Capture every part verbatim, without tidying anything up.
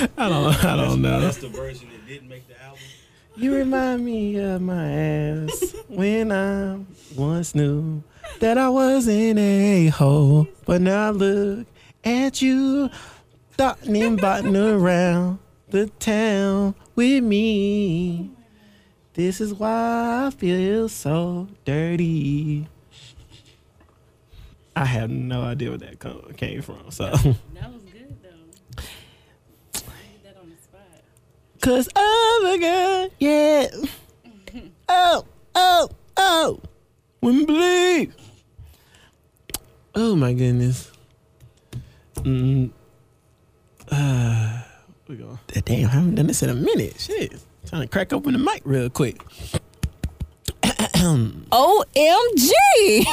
I don't. I don't know. That's the version that didn't make the album. You remind me of my ass when I once knew that I wasn't a hoe, but now look at you, dotting and botting around the town with me. This is why I feel so dirty. I have no idea where that come, came from. So that was good though. Did that on the spot. Cause I'm a girl, yeah. Oh, oh, oh. Wouldn't believe. Oh my goodness. Mm. Uh, we go. Damn, I haven't done this in a minute. Shit. Trying to crack open the mic real quick. O M G.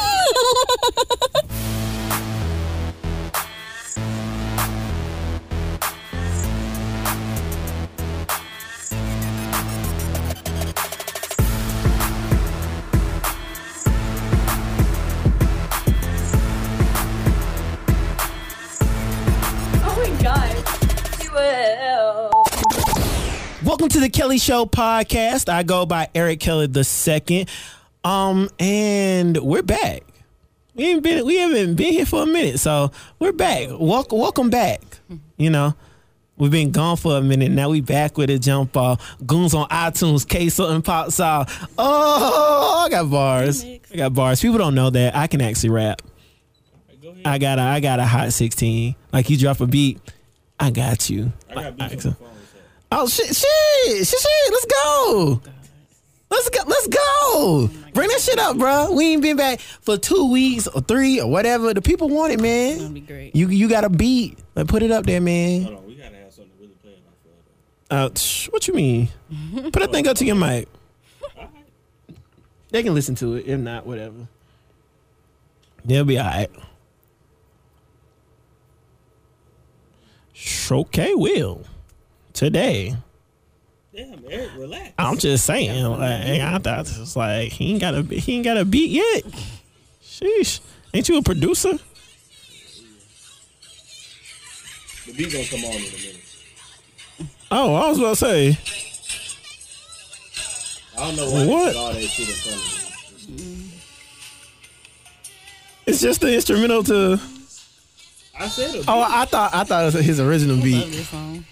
Welcome to the Kelly Show podcast. I go by Eric Kelly the second. Um, and we're back. We ain't been we haven't been here for a minute, so we're back. Welcome, welcome back. You know, we've been gone for a minute. Now we back with a jump ball. Goons on iTunes. K something pops out. Oh, I got bars. I got bars. People don't know that I can actually rap. I got a I got a hot sixteen. Like you drop a beat, I got you. I got beats on the phone. Oh shit, shit, shit, shit, let's go. Let's go, let's go. Oh Bring that shit up, bro. We ain't been back for two weeks or three or whatever. The people want it, man. It's gonna be great. You you got a beat. Like, put it up there, man. Hold on, we gotta have something to really play in our Uh, sh- what you mean? Put that thing up to your mic. They can listen to it. If not, whatever. They'll be all right. Okay, will. Today. Damn, Eric, relax. I'm just saying, like, I thought it was like he ain't got a he ain't got a beat yet. Sheesh, ain't you a producer? The beat gonna come on in a minute. Oh, I was about to say. I don't know why What? they put all that shit in front of me. It's just the instrumental to. I said a beat. Oh, I thought I thought it was his original Love beat. this song.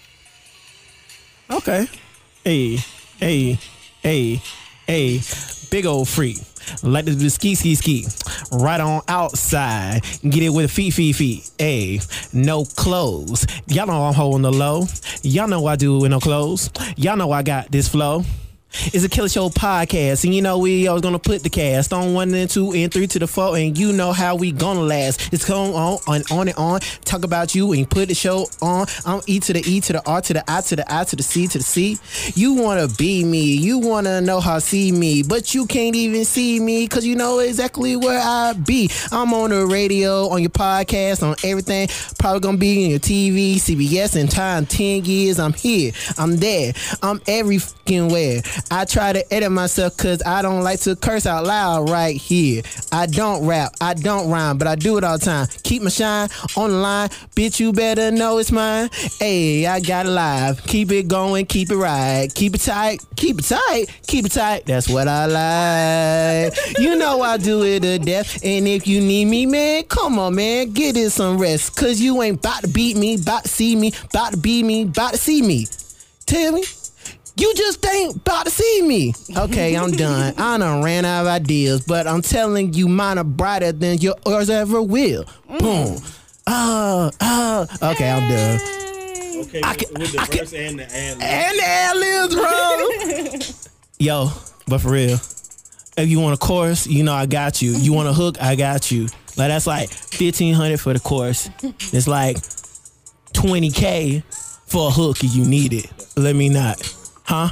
Okay. Hey, hey, hey, hey, big old freak. Like the ski, ski, ski. Right on outside. Get it with feet, feet, feet. Hey, no clothes. Y'all know I'm holding the low. Y'all know I do with no clothes. Y'all know I got this flow. It's a Killer Show podcast, and you know we always gonna put the cast on one and two and three to the four, and you know how we gonna last. It's going on and on and on. Talk about you and put the show on. I'm E to the E to the R to the I to the I to the C to the C. You wanna be me, you wanna know how to see me, but you can't even see me because you know exactly where I be. I'm on the radio, on your podcast, on everything. Probably gonna be in your T V, C B S in time ten years. I'm here, I'm there, I'm every fucking where. I try to edit myself because I don't like to curse out loud right here. I don't rap, I don't rhyme, but I do it all the time. Keep my shine on the line. Bitch, you better know it's mine. Hey, I got it live. Keep it going, keep it right. Keep it tight, keep it tight, keep it tight. That's what I like. You know I do it to death. And if you need me, man, come on, man. Get it some rest. Because you ain't about to beat me, about to see me, about to beat me, about to see me. Tell me. You just ain't about to see me. Okay, I'm done. I done ran out of ideas, but I'm telling you, mine are brighter than yours ever will. Mm. Boom. Oh, oh. Okay, I'm done. Okay, I with, can, with the I verse can, and the ad lib. and the ad-libs, bro. Yo, but for real, if you want a chorus, you know I got you. You want a hook, I got you. Like that's like fifteen hundred for the chorus. It's like twenty K for a hook if you need it. Let me not. Huh?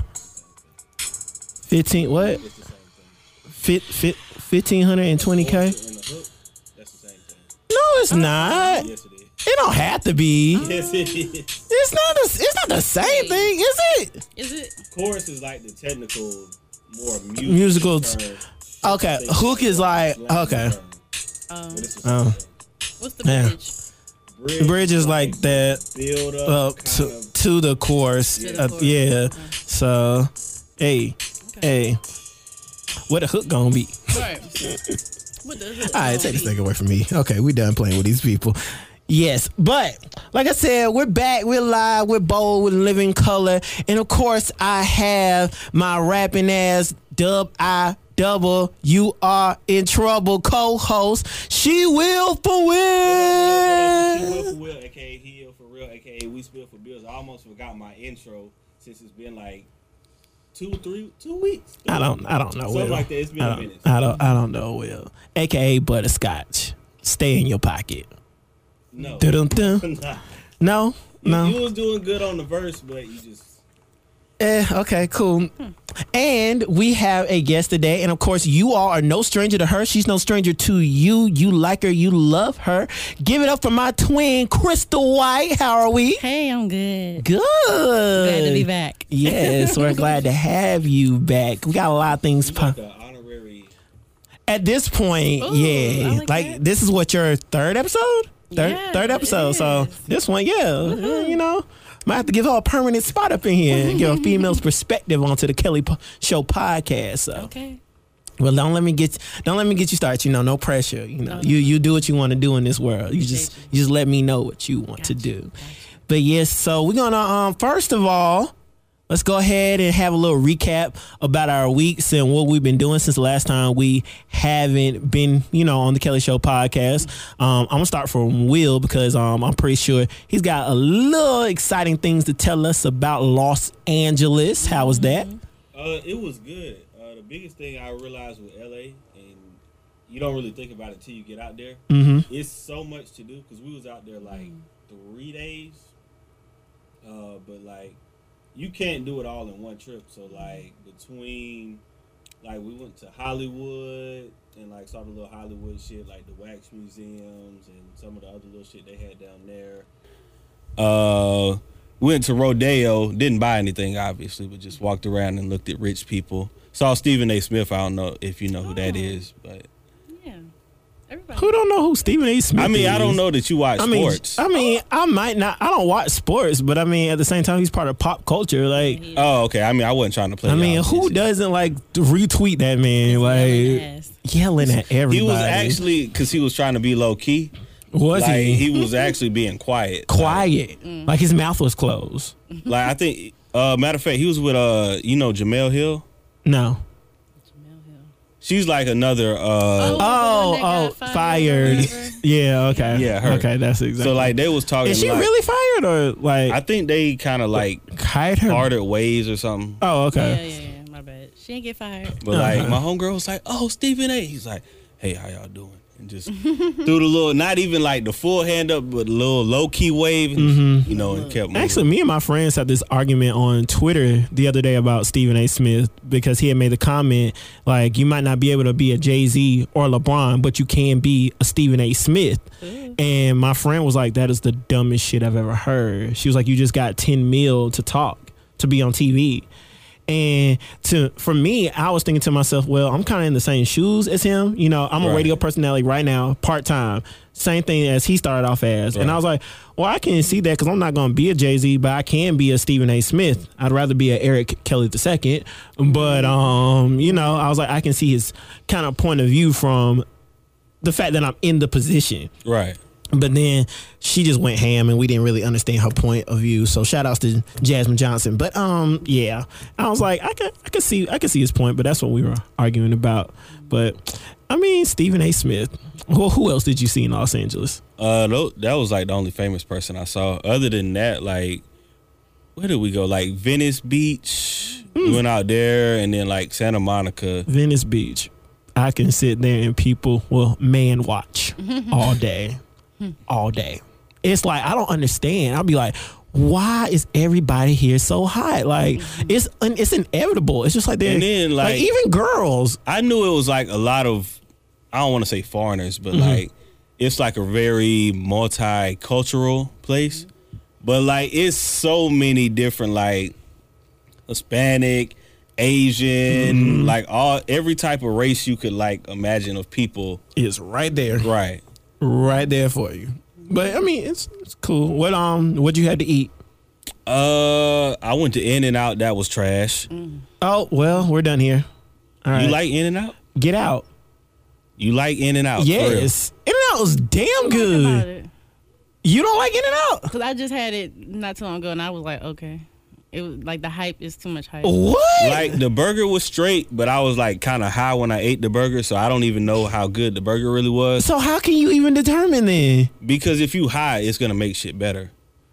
Fifteen what? Fit fit fifteen hundred and twenty k. And the hook, that's the same thing. No, it's not. Yes, it is. It don't have to be. Yes, it is. It's not. A, it's not the same thing, is it? Is it? Chorus is like the technical, more musical. Musical. term. Okay, hook is like okay. Um, But it's the same Oh. thing. what's the Yeah. bridge? Bridge, Bridge is like that build up, up kind to of to the chorus. To the Uh, chorus. yeah. Okay. So, hey, hey, what the hook gonna be? Right. What the hook All right, gonna take this be? thing away from me. Okay, we done playing with these people. Yes, but like I said, we're back, we're live, we're bold, we're living color, and of course, I have my rapping ass dub I double you are in trouble co-host. She will for She win. will for Will, aka he ill for real, aka we spill for bills. I almost forgot my intro since it's been like two, three, two weeks. I don't, I don't know. Something Will. like that. It's been I a don't, minute. I don't, I don't know. Will, aka butterscotch, stay in your pocket. No. Dun-dun-dun. Nah. No, You, no. you was doing good on the verse, but you just Eh, okay, cool. And we have a guest today, and of course, you all are no stranger to her. She's no stranger to you. You like her, you love her. Give it up for my twin, Crystal White. How are we? Hey, I'm good. Good. Glad to be back. Yes, we're glad to have you back. We got a lot of things. you Po- like the honorary. At this point, Ooh, yeah, I like, like that. this is what your third episode, third Yes, third it episode. So is. this one, yeah, you know, might have to give her a permanent spot up in here and give a female's perspective onto the Kelly po- Show podcast. So, Okay. well, don't let me get don't let me get you started. You know, no pressure. You know, No, you you do what you want to do in this world. You just Appreciate you just let me know what you want to Gotcha, do. gotcha. But yes, so we're gonna um first of all, let's go ahead and have a little recap about our weeks and what we've been doing since the last time we haven't been, you know, on the Kelly Show podcast. Um, I'm gonna start from Will because um I'm pretty sure he's got a little exciting things to tell us about Los Angeles. How was that? Uh, it was good. Uh, the biggest thing I realized with L A, and you don't really think about it till you get out there. Mm-hmm. It's so much to do because we was out there like three days. Uh, but like, you can't do it all in one trip. So like between, like we went to Hollywood and like saw the little Hollywood shit, like the wax museums and some of the other little shit they had down there. Uh, went to Rodeo, didn't buy anything obviously, but just walked around and looked at rich people. Saw Stephen A. Smith. I don't know if you know who that Oh. is, but Yeah. Everybody. Who don't know who Stephen A. Smith I mean, I don't is? know that you watch I mean, sports. I mean, I might not. I don't watch sports, but I mean, at the same time, he's part of pop culture. Like, He- Oh, okay. I mean, I wasn't trying to play. I mean, y'all who business. doesn't like retweet that man? yelling Like ass. yelling at everybody. He was actually because he was trying to be low key. was like he, he was actually being quiet. quiet? Like his mouth was closed. Like, like, I think. Uh, matter of fact, he was with uh, you know, Jamel Hill. No. Jamel Hill. She's like another. Uh, Oh, the one that oh, got fired. whatever. Yeah. Okay. Yeah, her. Okay, that's exactly. so like they was talking. is she like, really fired or like I think they kind of like hired her? parted ways or something. Oh, Yeah, okay. yeah, yeah. My bad. She didn't get fired. But like Uh-huh. my homegirl was like, "Oh, Stephen A." He's like, "Hey, how y'all doing?" And just threw the little, not even like the full hand up, but a little low key wave, and, you know, and kept moving. Actually, me and my friends had this argument on Twitter the other day about Stephen A. Smith because he had made the comment like, you might not be able to be a Jay-Z or LeBron, but you can be a Stephen A. Smith. Ooh. And my friend was like, that is the dumbest shit I've ever heard. She was like, you just got ten mil to talk, to be on T V. And to for me, I was thinking to myself, well, I'm kind of in the same shoes as him. You know, I'm a Right. radio personality right now, part time. Same thing as he started off as. And Right. I was like, well, I can see that because I'm not going to be a Jay-Z, but I can be a Stephen A. Smith. I'd rather be a Eric Kelly the second. But, um, you know, I was like, I can see his kind of point of view from the fact that I'm in the position. Right. But then she just went ham and we didn't really understand her point of view. So shout outs to Jasmine Johnson. But um yeah. I was like, I could I could see I could see his point, but that's what we were arguing about. But I mean, Stephen A. Smith. Well, who else did you see in Los Angeles? Uh, tho- that was like the only famous person I saw. Other than that, like, where did we go? Like Venice Beach. We went out there, and then like Santa Monica. Venice Beach. I can sit there and people will man watch all day. All day. It's like I don't understand. I'll be like, why is everybody here so hot? Like it's it's inevitable. It's just like they're And then, like, like- even girls. I knew it was like a lot of, I don't want to say foreigners, but Mm-hmm. like it's like a very multicultural place. But like it's so many different like Hispanic, Asian, Mm-hmm. like all every type of race you could like imagine of people. It's right there, Right. right there for you. But I mean, it's it's cool. What um, what you had to eat? Uh, I went to In and Out. That was trash. Mm. Oh well, we're done here. All right. You like In and Out? Get Out? You like In and Out? Yes, In and Out was damn What about good. it? You don't like In and Out? Cause I just had it not too long ago, and I was like, okay, it was like the hype is too much hype. What? Like the burger was straight, but I was like kind of high when I ate the burger, so I don't even know how good the burger really was. So how can you even determine then? Because if you high, it's gonna make shit better.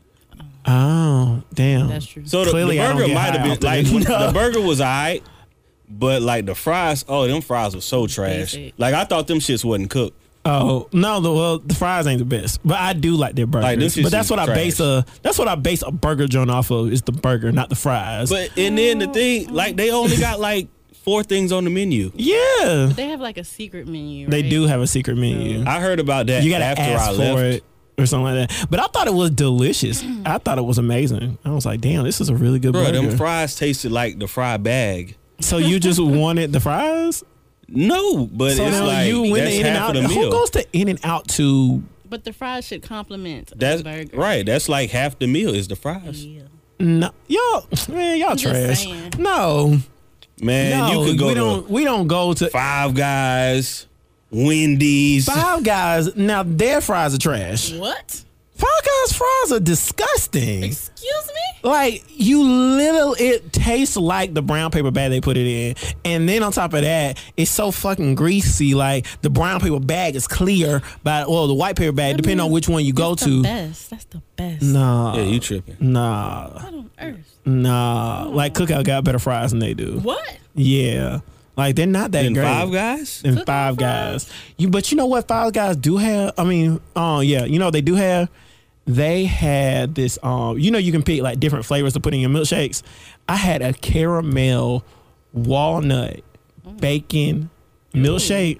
Oh, damn. That's true. So the, the Clearly, I don't burger get might high have been often. like when No. the burger was alright, but like the fries, oh, them fries were so trash. Basic. Like I thought them shits wasn't cooked. Oh no, the well the fries ain't the best, but I do like their burgers. Like, this is but that's what I trash. base a that's what I base a burger joint off of is the burger, not the fries. But and then the thing, like they only got like four things on the menu. yeah, They have like a secret menu. they right? do have a secret menu. I heard about that You gotta after ask I for left. it or something like that. But I thought it was delicious. I thought it was amazing. I was like, damn, this is a really good Bro, burger. them fries tasted like the fry bag. So you just wanted the fries? No, but So it's now like you went that's to In and half Out. of the Who meal. goes to In and Out to? But the fries should complement That's the burger. right. That's like half the meal is the fries. Yeah. No, y'all, man, y'all I'm just trash. saying. No, Man, no, you could go we to don't. We don't go to Five Guys, Wendy's. Five Guys. Now their fries are trash. What? Five Guys fries are disgusting. Excuse me? Like you little, it tastes like the brown paper bag they put it in, and then on top of that, it's so fucking greasy. Like the brown paper bag is clear, but well, the white paper bag, depending on which one you go That's to. the best. That's the best. Nah, Yeah, you tripping. nah, What on earth? nah. Like Cookout got better fries than they do. What? Yeah, like they're not that Then great. Five Guys. Than Cookout Five fries? Guys. You, but you know what Five Guys do have? I mean, oh yeah, you know what they do have. They had this, um, you know, you can pick like different flavors to put in your milkshakes. I had a caramel walnut bacon milkshake,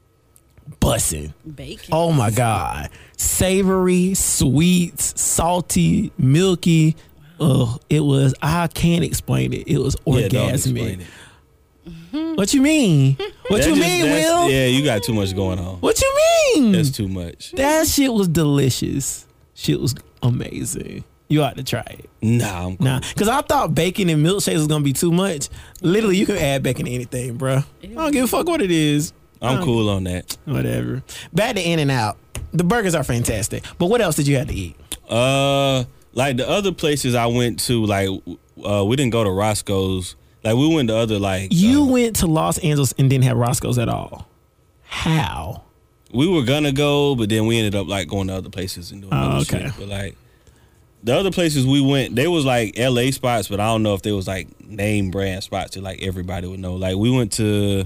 bussin'. Bacon. Oh my god, savory, sweet, salty, milky. Ugh, it was. I can't explain it. It was Yeah, don't explain orgasmic. it. What you mean? What That you just- mean, that's- Will? Yeah, you got too much going on. What you mean? That's too much. That shit was delicious. Shit was amazing. You ought to try it. Nah, I'm cool. Nah, because I thought bacon and milkshakes was gonna be too much. Literally, you can add bacon to anything, bro. I don't give a fuck what it is. I'm cool on that. Whatever. Back to In and Out. The burgers are fantastic. But what else did you have to eat? Uh, like the other places I went to, like uh, we didn't go to Roscoe's. Like we went to other like You uh, went to Los Angeles and didn't have Roscoe's at all. How? we were gonna go, but then we ended up like going to other places and doing Oh, other okay. shit. But like the other places we went, they was like L A spots, but I don't know if they was like name brand spots that like everybody would know. Like we went to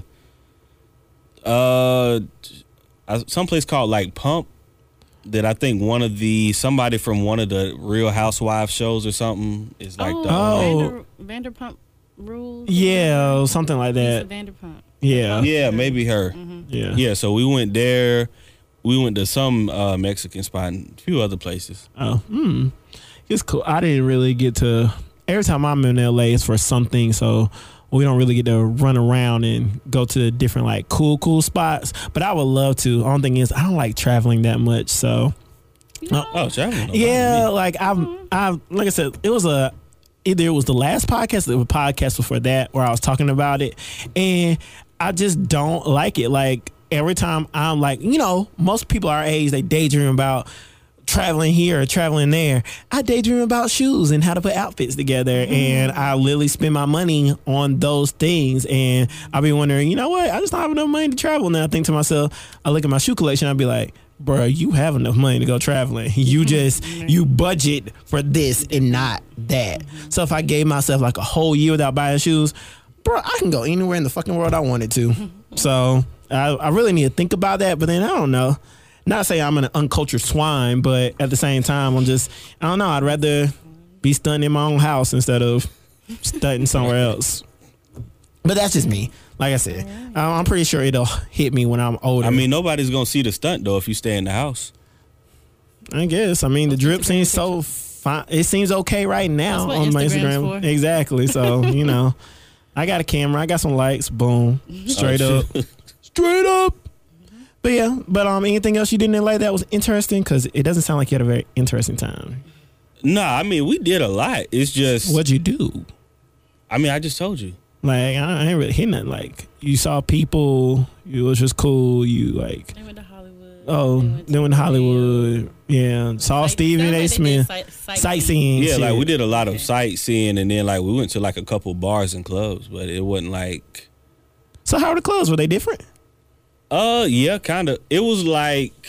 uh some place called like Pump that I think one of the somebody from one of the Real Housewives shows or something is like oh, the Oh. Vander, Vanderpump Rules. Yeah, something like Lisa that. Vanderpump. Yeah. yeah, maybe her. Yeah. Yeah, so we went there. We went to some uh, Mexican spot and a few other places. Oh, hmm. It's cool. I didn't really get to. Every time I'm in L A, it's for something, so we don't really get to run around and go to different like cool, cool spots. But I would love to. The only thing is, I don't like traveling that much, so Oh, traveling. no yeah. problem. Like I've, I've, like I said, it was a. Either it was the last podcast or the podcast before that where I was talking about it, and I just don't like it. Like every time I'm like, you know, most people our age, they daydream about traveling here or traveling there. I daydream about shoes and how to put outfits together, and I literally spend my money on those things. And I'll be wondering, you know what? I just don't have enough money to travel. And then I think to myself, I look at my shoe collection, I'll be like, bro, you have enough money to go traveling. You just, you budget for this and not that. So if I gave myself like a whole year without buying shoes, bro, I can go anywhere in the fucking world I wanted to. So I, I really need to think about that. But then I don't know. Not say I'm an uncultured swine, but at the same time, I'm just, I don't know. I'd rather be stunting in my own house instead of stunting somewhere else. But that's just me. Like I said, I- I'm pretty sure it'll hit me when I'm older. I mean, nobody's gonna see the stunt though if you stay in the house. I guess. I mean, the drip seems so fine. It seems okay right now That's what on my Instagram's Instagram. for. Exactly. So, you know, I got a camera. I got some lights. Boom. Straight Oh, up. shit. Straight up. But yeah. But um, anything else you didn't like that was interesting? Because it doesn't sound like you had a very interesting time. Nah, I mean we did a lot. It's just What'd you do? I mean I just told you. Like I, I ain't really hitting nothing. Like you saw people, it was just cool. You like They went to Hollywood. oh, they went to Hollywood. Yeah, saw Like, Stephen A. sounds like they did Smith sight- sightseeing. sightseeing. Yeah, shit. like we did a lot of sightseeing, and then like we went to like a couple bars and clubs, but it wasn't like. So how were the clubs? Were they different? Uh, yeah, kind of. It was like,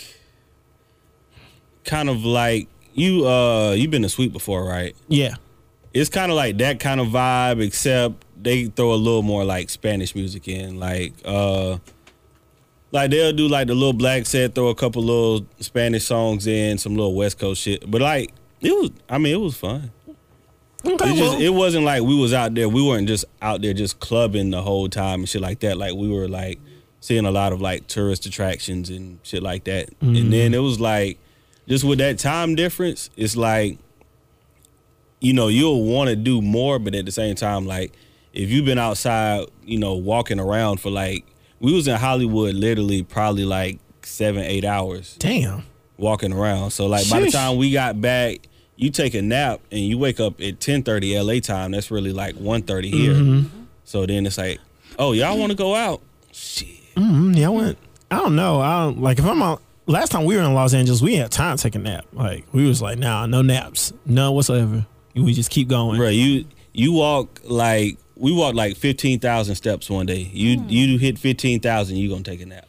kind of like you. Uh, you've been to Sweet before, right? Yeah. It's kind of like that kind of vibe, except they throw a little more like Spanish music in, like uh. Like they'll do like the little black set, throw a couple little Spanish songs in, some little West Coast shit. But like it was, I mean, it was fun. Okay. It just well, it wasn't like we was out there. We weren't just out there just clubbing the whole time and shit like that. Like we were like seeing a lot of like tourist attractions and shit like that. Mm. And then it was like just with that time difference, it's like you know you'll want to do more, but at the same time, like if you've been outside, you know, walking around for like. We was in Hollywood literally probably like seven, eight hours damn. walking around. So like by the Sheesh. time we got back, you take a nap and you wake up at ten thirty L A time. That's really like one thirty here. Mm-hmm. So then it's like, oh, y'all want to go out? Shit. Mm-hmm. Yeah, I went. I don't know. I don't like if I'm out. Last time we were in Los Angeles, we had time to take a nap. Like we was like, nah, no naps, none whatsoever. We just keep going. Bro, you you walk like we walked like fifteen thousand steps one day. You Hmm. you hit fifteen thousand, you gonna take a nap.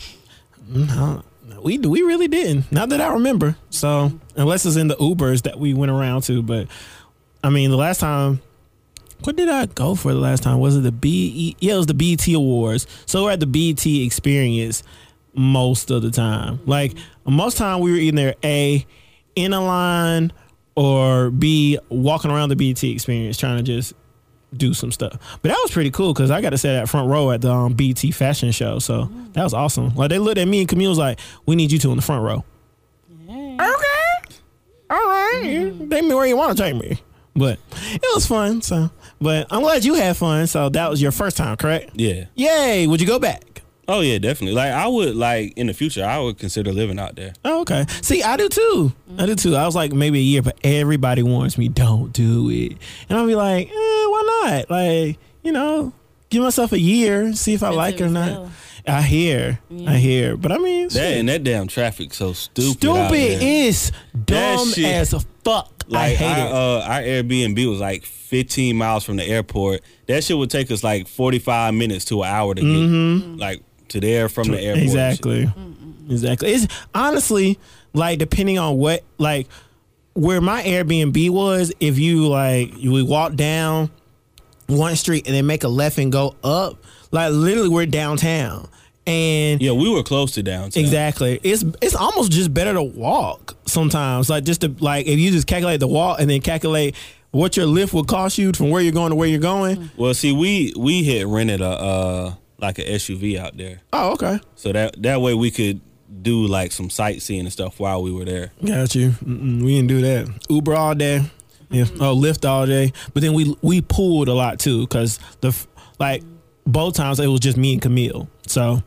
No, we we really didn't. Not that I remember. So unless it's in the Ubers that we went around to, but I mean the last time. What did I go for the last time? Was it the B E? Yeah, it was the B E T Awards. So we're at the B E T Experience most of the time. Like most time we were either A, in a line, or B, walking around the B E T Experience trying to just do some stuff. But that was pretty cool because I got to sit at front row at the um, B E T fashion show. So that was awesome. Like they looked at me and Camille was like, "We need you two in the front row." Yeah. Okay, all right. Take me where you want to take me. But it was fun. So, but I'm glad you had fun. So that was your first time, correct? Yeah. Yay! Would you go back? Oh yeah, definitely. Like I would like in the future, I would consider living out there. Oh, okay. See, I do too. I do too. I was like maybe a year, but everybody warns me don't do it, and I'll be like, eh, why not? Like, you know, give myself a year, see if I like it or not. Well. I hear, Yeah. I hear, but I mean, That shit. and that damn traffic so stupid. out stupid there. is dumb shit- as fuck. I Like hate our, it. uh, our Airbnb was like fifteen miles from the airport. That shit would take us like forty-five minutes to an hour to get like to there from the airport. and shit. Exactly. Exactly. It's honestly like depending on what like where my Airbnb was, if you like you would walk down one street and then make a left and go up, like literally we're downtown. And Yeah, we were close to downtown. exactly. It's it's almost just better to walk sometimes. Like just to like if you just calculate the walk and then calculate what your lift would cost you from where you're going to where you're going. Well, see, we we had rented a uh like an S U V out there, Oh, okay. so that that way we could do like some sightseeing and stuff while we were there. Got you. Mm-mm, we didn't do that. Uber all day. Yeah. Oh, Lyft all day. But then we we pulled a lot too because the f- like both times it was just me and Camille. So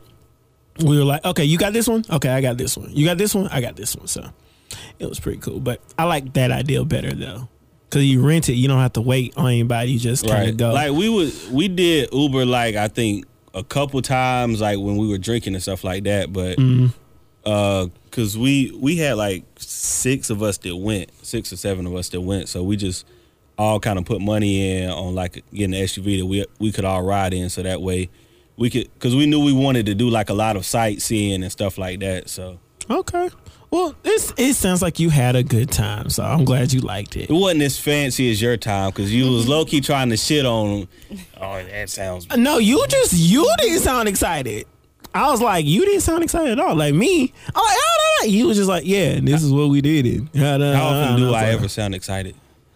we were like, okay, you got this one. Okay, I got this one. You got this one. I got this one. So it was pretty cool. But I like that idea better though, because you rent it, you don't have to wait on anybody. You just kind of Right. go. Like we would we did Uber like I think a couple times like when we were drinking and stuff like that, but Mhm. uh cuz we we had like six of us that went, six or seven of us that went, so we just all kind of put money in on like getting an S U V that we we could all ride in, so that way we could, cuz we knew we wanted to do like a lot of sightseeing and stuff like that. So Okay. Well, it's, it sounds like you had a good time, so I'm glad you liked it. it wasn't as fancy as your time cuz you was low key trying to shit on oh that sounds No, you just you didn't sound excited. I was like, you didn't sound excited at all. Like me, I'm like, oh, no, no. You was just like, yeah, this is what we did. It. How often do I ever sound excited?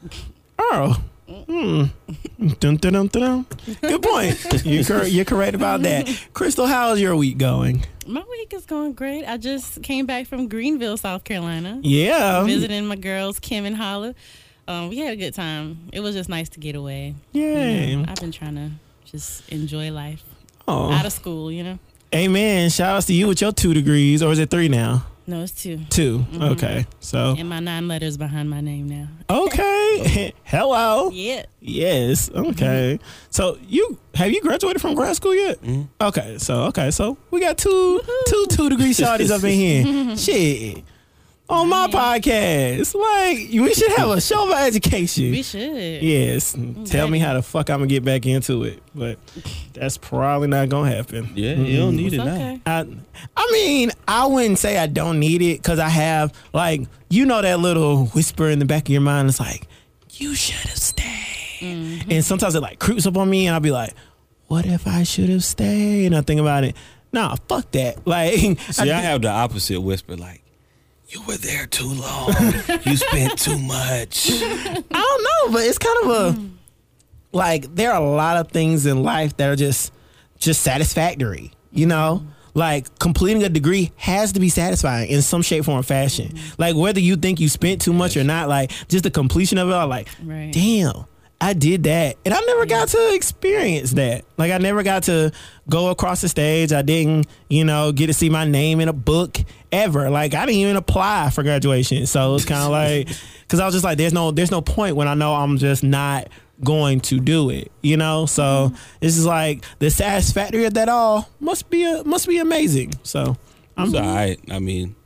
Oh, hmm. Dun, dun, dun, dun, dun. Good point. You're, cor- you're correct about that. Crystal, how's your week going? My week is going great. I just came back from Greenville, South Carolina, Yeah, visiting my girls, Kim and Holla. Um, we had a good time. It was just nice to get away. Yay. You know, I've been trying to just enjoy life Oh, out of school, you know. amen. Shout outs to you with your two degrees, or is it three now? No, it's two. Two. Mm-hmm. Okay. So. And my nine letters behind my name now. Okay. Hello. Yeah. Yes. Okay. Mm-hmm. So you have you graduated from grad school yet? Mm-hmm. Okay. So okay. So we got two Woo-hoo. two two degree shawties up in here. Shit. On my podcast, like we should have a show about education. We should. Yes. Okay. Tell me how the fuck I'm gonna get back into it, but that's probably not gonna happen. Yeah, mm-hmm. You don't need it's it okay. now. I, I mean, I wouldn't say I don't need it because I have, like, you know, that little whisper in the back of your mind. It's like, you should have stayed, mm-hmm. and sometimes it like creeps up on me, and I'll be like, what if I should have stayed? And I think about it. Nah, fuck that. Like, see, I, I have the opposite whisper, like. You were there too long. You spent too much. I don't know, but it's kind of a like there are a lot of things in life that are just just satisfactory, you know? Like completing a degree has to be satisfying in some shape, form, or fashion. Mm-hmm. Like whether you think you spent too much or not, like just the completion of it, I'm like, right. Damn, I did that. And I never got to experience that. Like I never got to go across the stage. I didn't, you know, get to see my name in a book ever. Like I didn't even apply for graduation. So it's kind of like, cause I was just like, there's no, there's no point when I know I'm just not going to do it, you know? So mm-hmm. It's just like the satisfactory of that all must be, a, must be amazing. So I'm it's all right. I mean,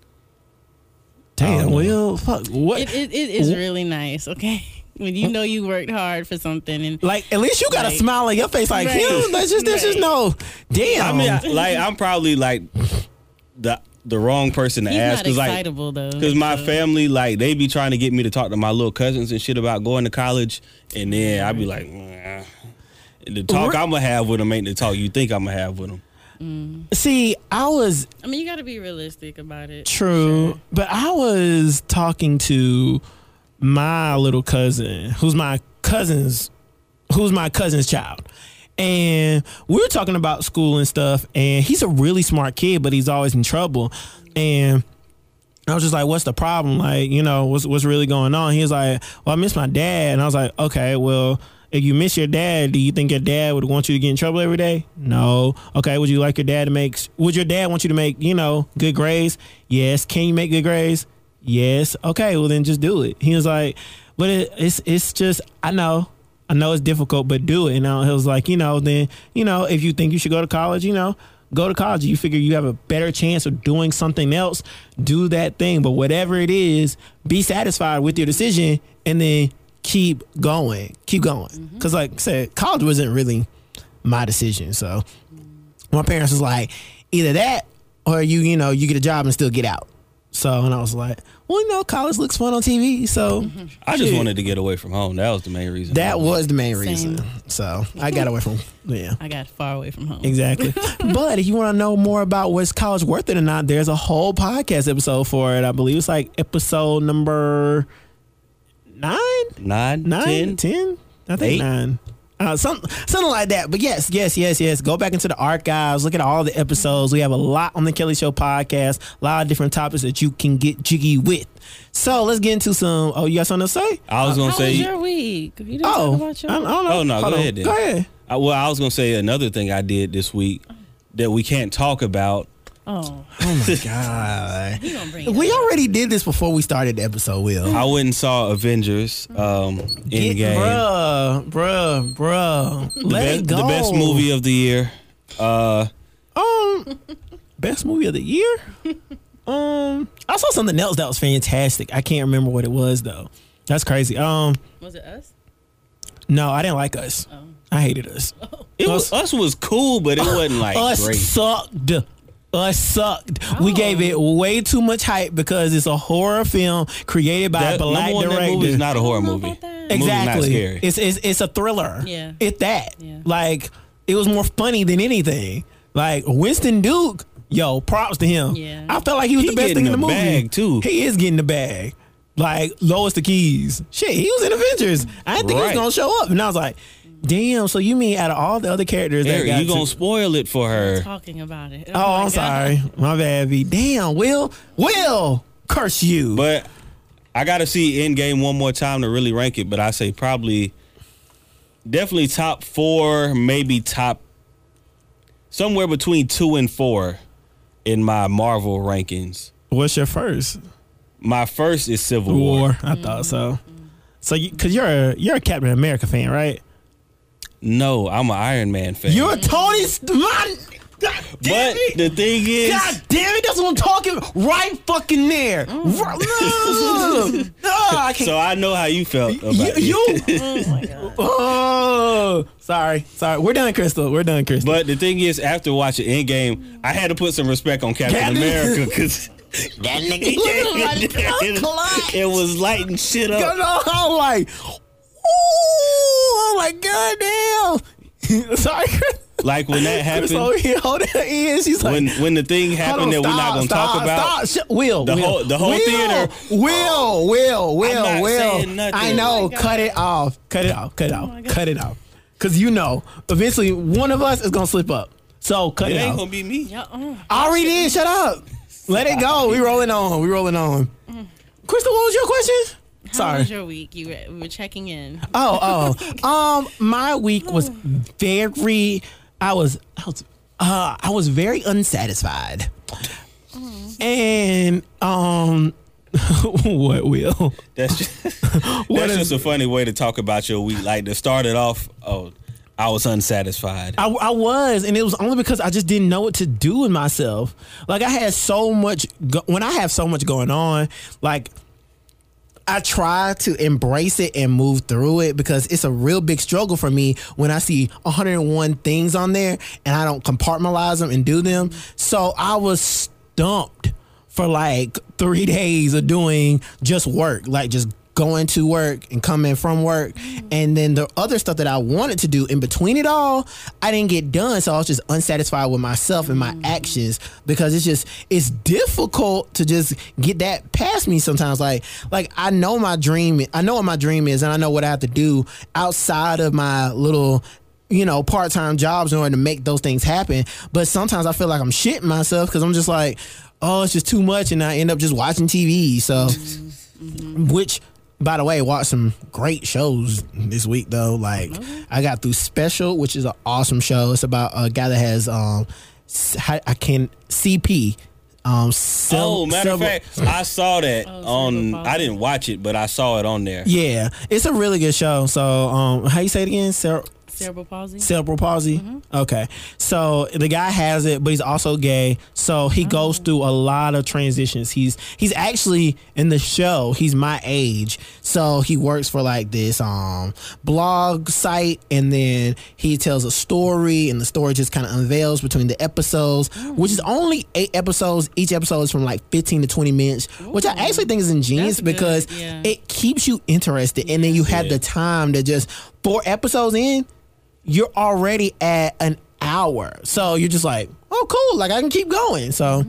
damn, Will, fuck what? It, it, it is really nice. Okay. When you know you worked hard for something, and like at least you got like, a smile on your face, like, right. Him, that's just, that's right. Just no, damn. I mean, I, like I'm probably like the the wrong person to He's ask because like because my so. family like they be trying to get me to talk to my little cousins and shit about going to college, and then I be like, nah. The talk I'm gonna have with them ain't the talk you think I'm gonna have with them. Mm. See, I was. I mean, you got to be realistic about it. True, sure. But I was talking to my little cousin, who's my cousin's, who's my cousin's child, and we were talking about school and stuff. And he's a really smart kid, but he's always in trouble. And I was just like, "What's the problem? Like, you know, what's what's really going on?" He was like, "Well, I miss my dad." And I was like, "Okay, well, if you miss your dad, do you think your dad would want you to get in trouble every day?" No. Okay. Would you like your dad to make? Would your dad want you to make, you know, good grades? Yes. Can you make good grades? Yes. Okay. Well, then just do it. He was like, but it, it's it's just I know, I know it's difficult, but do it. And I, he was like, you know, then you know, if you think you should go to college, you know, go to college. You figure you have a better chance of doing something else, do that thing. But whatever it is, be satisfied with your decision, and then keep going, keep going. Because, mm-hmm. like I said, college wasn't really my decision. So my parents was like, either that or you, you know, you get a job and still get out. So, and I was like, well, you know, college looks fun on T V. So mm-hmm. I just wanted to get away from home. That was the main reason. That was the main Same. reason. So I got away from, yeah. I got far away from home. Exactly. But if you want to know more about was college worth it or not, there's a whole podcast episode for it. I believe it's like episode number nine? Nine? Nine? Ten? Ten? I think Eight? nine. Uh, some, something like that. But yes, yes, yes, yes. Go back into the archives. Look at all the episodes. We have a lot on the Kelly Show podcast. A lot of different topics that you can get jiggy with. So let's get into some. Oh, you got something to say? I was going to How say. was your week? You didn't oh, talk about your I, I don't know. Oh, no. Hold go on. ahead then. Go ahead. I, well, I was going to say another thing I did this week that we can't talk about. Oh. Oh, my God. He gonna bring it We up. already did this before we started the episode, Will. I went and saw Avengers um, Get, Endgame. Bruh, bruh, bruh. The, Let be- it go. the best movie of the year. Uh, Um, best movie of the year? Um, I saw something else that was fantastic. I can't remember what it was, though. That's crazy. Um, Was it Us? No, I didn't like Us. Oh. I hated Us. it was, us was cool, but it wasn't like Us great. sucked. Us sucked. Oh. We gave it way too much hype because it's a horror film created by That, a black number one, director. that movie's not a horror know movie. about that. The movie's not Exactly. scary. It's, it's it's a thriller. Yeah. It's that. Yeah. Like it was more funny than anything. Like Winston Duke, yo, props to him. Yeah. I felt like he was He the best getting thing in the the movie. bag, too. He is getting the bag. Like Lois the Keys. Shit, he was in Avengers. I didn't think he Right. was gonna show up, and I was like, damn. So you mean out of all the other characters that Eric, got you gonna to- spoil it for her? Talking about it. Oh, my I'm God. sorry. My bad, V. Damn, Will. Will, curse you. But I got to see Endgame one more time to really rank it. But I say probably, definitely top four, maybe top, somewhere between two and four in my Marvel rankings. What's your first? My first is Civil War. War. I thought so. So, you, cause you're a, you're a Captain America fan, right? No, I'm an Iron Man fan. You're a Tony. St- my, God damn but it. the thing is, God damn it! That's what I'm talking. Right fucking there. Right, no, no, I can't. so I know how you felt about you, it. you Oh my god. oh, sorry, sorry. We're done, Crystal. We're done, Crystal. But the thing is, after watching Endgame, I had to put some respect on Captain Captain- America because that nigga looking like it, Clyde. it was lighting shit You up. know, I'm like, ooh, I'm like, goddamn. Sorry, Crystal. Like when that happened, Crystal over here holding her ears. She's like, when when the thing hold happened on, that we're not stop, gonna stop, talk about. Stop. Sh- Will, The Will, whole- the whole Will, theater- Will, Will, Will, not Will. saying nothing. I know. Oh my God. Cut it off. Cut it off. Cut it off. my God. Cut it off. Cause you know, eventually one of us is gonna slip up. So cut It it, ain't off. gonna be me. Yeah, uh, I already did. Shut up. Let it go. We rolling on. We rolling on. Crystal, what was your question? how Sorry. was your week? You were, we were checking in. Oh, oh. Um, my week was very. I was. I was. Uh, I was very unsatisfied. And um, what will? That's just, What that's is- just a funny way to talk about your week. Like to start it off, oh, I was unsatisfied. I, I was, and it was only because I just didn't know what to do with myself. Like I had so much. Go- when I have so much going on, like. I try to embrace it and move through it because it's a real big struggle for me when I see one hundred one things on there and I don't compartmentalize them and do them. So I was stumped for like three days of doing just work, like just going to work and coming from work. And then the other stuff that I wanted to do in between it all, I didn't get done. So I was just unsatisfied with myself and my actions because it's just, it's difficult to just get that past me sometimes. Like, like I know my dream, I know what my dream is and I know what I have to do outside of my little, you know, part-time jobs in order to make those things happen. But sometimes I feel like I'm shitting myself because I'm just like, oh, it's just too much. And I end up just watching T V. So, which, by the way, watched some great shows this week though. Like I got through Special, which is an awesome show. It's about a guy that has um s- I I can C P. Um, cel- oh, matter of cerebral- fact, I saw that Oh, on. cerebral palsy. I didn't watch it, but I saw it on there. yeah, it's a really good show. So um, how you say it again? Cere- Cerebral palsy. Cerebral palsy. Okay, so the guy has it, but he's also gay. So he goes through a lot of transitions. He's he's actually in the show. He's my age, so he works for like this um blog site, and then he tells a story, and the story just kind of unveils between the episodes, which is only eight episodes. Each episode is from like fifteen to twenty minutes, which I actually think is ingenious That's good, because yeah. it keeps you interested, and then you have Yeah. the time to just four episodes in. You're already at an hour. So you're just like, oh, cool. Like, I can keep going. So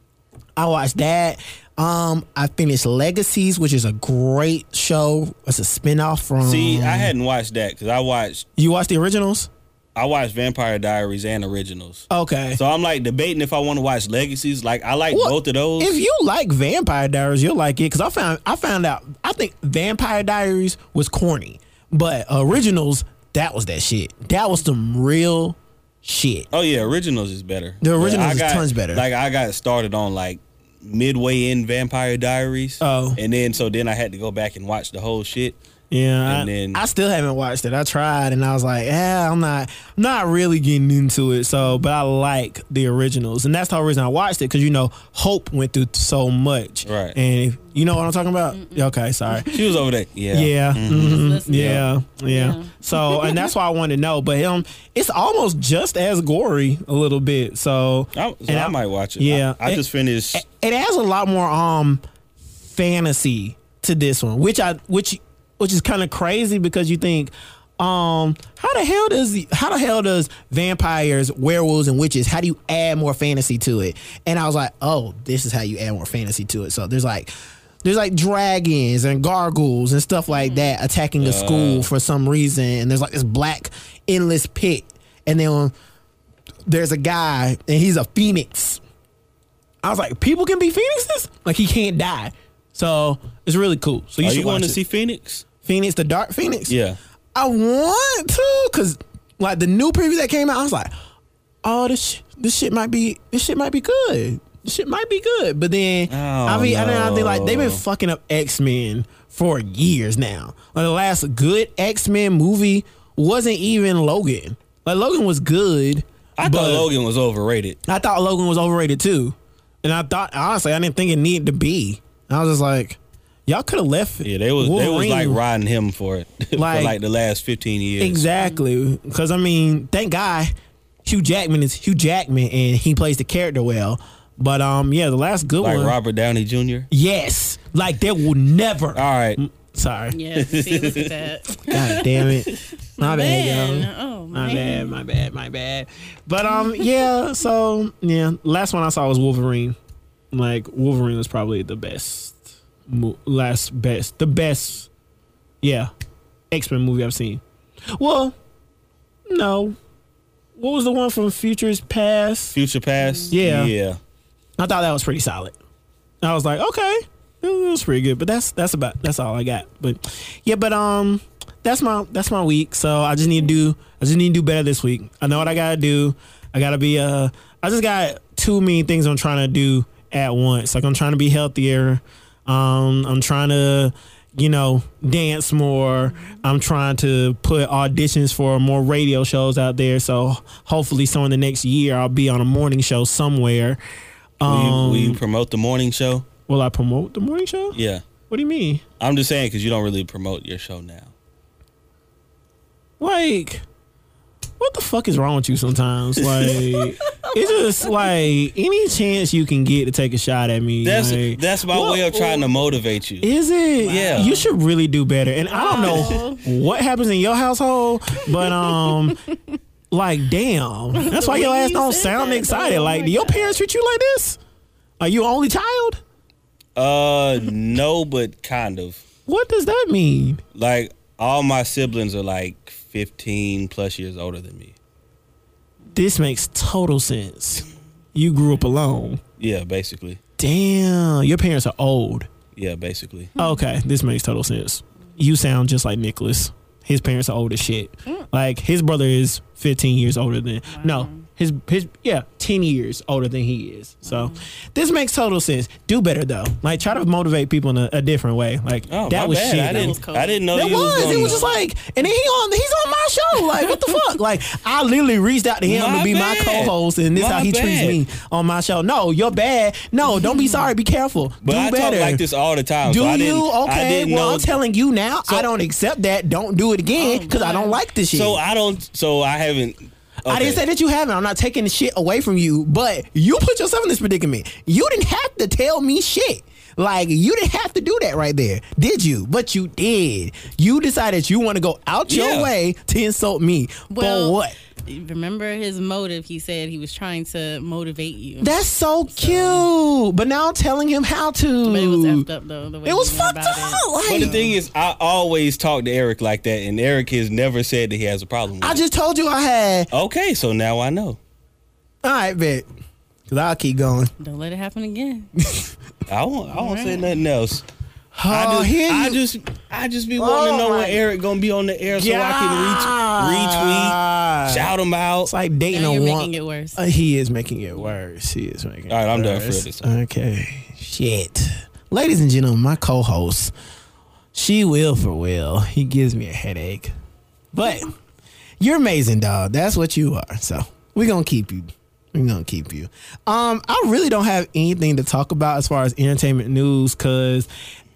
I watched that. Um, I finished Legacies, which is a great show. It's a spinoff from. See, I hadn't watched that because I watched. You watched the originals? I watched Vampire Diaries and originals. Okay. So I'm like debating if I want to watch Legacies. Like I like Well, both of those. If you like Vampire Diaries, you'll like it. Because I found, I found out, I think Vampire Diaries was corny. But originals, that was that shit. That was some real shit. Oh yeah, originals is better. The But originals I is got- tons better. Like I got started on like midway in Vampire Diaries. Oh. and then so then I had to go back and watch the whole shit. Yeah, And I, then- I still haven't watched it. I tried, and I was like, yeah, I'm not, I'm not really getting into it. So, but I like the originals, and that's the whole reason I watched it because you know Hope went through so much, Right. And if, you know what I'm talking about? Okay, sorry. She was over there. Yeah. Yeah, mhm, Listen. yeah, yeah, Yeah. So, and that's why I wanted to know. But um, it's almost just as gory a little bit. So, I, so and I, might watch it. Yeah, I, I It- just finished. it has a lot more um fantasy to this one, which I which which is kind of crazy because you think um how the hell does how the hell does vampires, werewolves, and witches, how do you add more fantasy to it? And I was like, oh, this is how you add more fantasy to it. So there's like there's like dragons and gargoyles and stuff like that attacking the school for some reason, and there's like this black endless pit, and then there's a guy and he's a phoenix. I was like, people can be phoenixes? Like, he can't die. So, it's really cool. So, you Are should you watch want to it. see Phoenix? Phoenix, the Dark Phoenix? Yeah. I want to, because, like, the new preview that came out, I was like, oh, this, sh- this shit might be, this shit might be good. shit might be good. But then Oh, I mean, I, mean, I think like they've been no. fucking up X-Men for years now. Like the last good X-Men movie wasn't even Logan. Like Logan was good. I but thought Logan was overrated. I thought Logan was overrated too. And I thought honestly, I didn't think it needed to be. I was just like, y'all could have left. Yeah, they was they was Wolverine. like riding him for it Like- for like the last fifteen years. Exactly. Because, I mean, thank God Hugh Jackman is Hugh Jackman and he plays the character well. But, um, yeah, the last good Like one. Robert Downey Junior Yes. Like, there will never. All right. Sorry. Yeah, see, look at that. God damn it. My bad, Man, y'all. oh My man. bad, my bad, my bad. But, um, yeah, so, yeah, last one I saw was Wolverine. Like, Wolverine was probably the best. Mo- last best. The best, yeah, X-Men movie I've seen. Well, no. What was the one from Futures Past? Future Past. Yeah. Yeah. I thought that was pretty solid. I was like, okay, it was pretty good. But that's that's about that's all I got. But yeah, but um, that's my that's my week. So I just need to do I just need to do better this week. I know what I gotta do. I gotta be uh, I just got too many things I'm trying to do at once. Like I'm trying to be healthier. Um, I'm trying to, you know, dance more. I'm trying to put auditions for more radio shows out there. So hopefully, so in the next year, I'll be on a morning show somewhere. Will you, Um, will you promote the morning show? will I promote the morning show? Yeah. What do you mean? I'm just saying because you don't really promote your show now. Like, what the fuck is wrong with you sometimes? Like, it's just like any chance you can get to take a shot at me. That's like, that's my what- way of trying to motivate you. Is it? Yeah. You should really do better. And I don't know what happens in your household, but um, like, damn, that's why your When ass you don't said sound that, excited. though, oh Like, my do your God. parents treat you like this? Are you an only child? Uh, no, but kind of. What does that mean? Like all my siblings are like fifteen plus years older than me. This makes total sense. You grew up alone. Yeah, basically. Damn, your parents are old. Yeah, basically. Okay, this makes total sense. You sound just like Nicholas. His parents are old as shit. Like his brother is fifteen years older than no. His his yeah, ten years older than he is. So this makes total sense. Do better though. Like try to motivate people in a, a different way. Like Oh, that my was bad. shit. I didn't. was cold. I didn't know It you was. was. It gonna- was just like, and then he on. He's on my show. Like, what the fuck? Like, I literally reached out to him My to be bad. my co-host, and this My how he treats bad. me on my show. No, you're bad. No, don't be sorry. Be careful. But do I better. talk like this all the time. Do so I didn't, you? I Okay. didn't Well, know. I'm telling you now. So- I don't accept that. Don't do it again because I don't like this shit. So I don't. So I haven't. I didn't okay. say that you haven't. I'm not taking the shit away from you, but you put yourself in this predicament. You didn't have to tell me shit. Like, you didn't have to do that right there, did you? But you did. You decided you want to go out Yeah. your way to insult me. Well, For what? Remember his motive? He said he was trying to motivate you. That's so cute. But now I'm telling him how to. but it was effed up though. The way It was he went fucked about up. it. Like, But the thing is, I always talk to Eric like that, and Eric has never said that he has a problem with I it. just told you I had. Okay, so now I know. All right, bet. Because I'll keep going. Don't let it happen again. I won't. I won't say nothing else. Oh, I just, here I you- just, I just be wanting Oh to know my when Eric gonna be on the air so I can retweet, God. retweet, shout him out. It's like dating Now a you're one. making it worse. Uh, he is making it worse. He is making it All right, I'm done worse. for this time. Okay. Shit. Ladies and gentlemen, my co-host, she will for Will. He gives me a headache. But you're amazing, dog. That's what you are. So we're going to keep you. We're going to keep you. Um, I really don't have anything to talk about as far as entertainment news because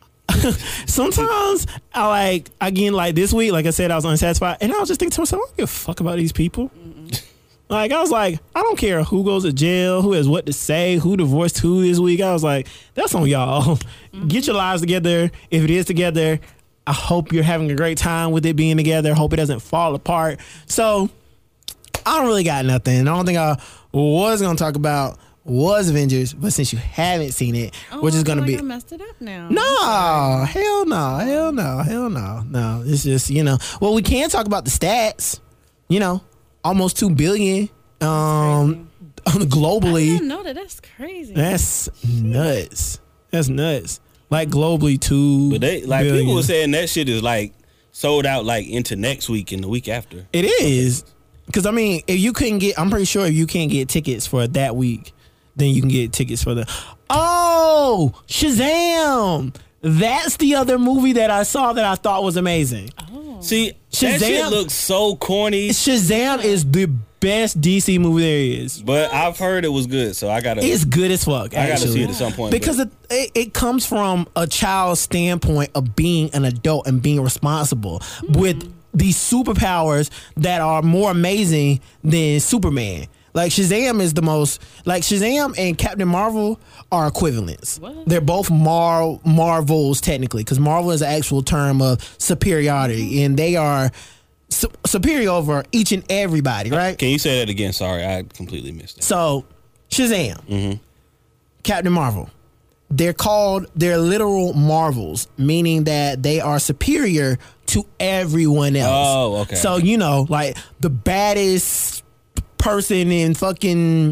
sometimes I like, again, like this week, like I said, I was unsatisfied. And I was just thinking to myself, I don't give a fuck about these people. Like, I was like, I don't care who goes to jail, who has what to say, who divorced who this week. I was like, that's on y'all. Get your lives together. If it is together, I hope you're having a great time with it being together. Hope it doesn't fall apart. So, I don't really got nothing. I don't think I was going to talk about was Avengers, but since you haven't seen it, Oh, we're just I feel going to like be... I messed it up now. No, hell no, hell no, hell no, no. It's just, you know, well, we can talk about the stats, you know, almost two billion um, I globally. didn't know that. That's crazy. That's nuts. That's nuts. Like globally, two But they like billion. people were saying that shit is like sold out like into next week and the week after. It is. Because, I mean, if you couldn't get, I'm pretty sure if you can't get tickets for that week, then you can get tickets for the. Oh, Shazam! That's the other movie that I saw that I thought was amazing. Oh. See, Shazam- that shit looks so corny, Shazam is the best D C movie there is. but I've heard it was good, so I gotta. It's good as fuck. I gotta actually. see it at some point. Because but- it, it, it comes from a child's standpoint of being an adult and being responsible with these superpowers that are more amazing than Superman. Like Shazam is the most like Shazam and Captain Marvel are equivalents. What? They're both Mar- Marvels technically, because Marvel is an actual term of superiority, and they are su- superior over each and everybody, right? Can you say that again? Sorry, I completely missed it. So, Shazam, Captain Marvel, they're called, they're literal Marvels, meaning that they are superior to everyone else. Oh, okay. So, you know, like the baddest person in fucking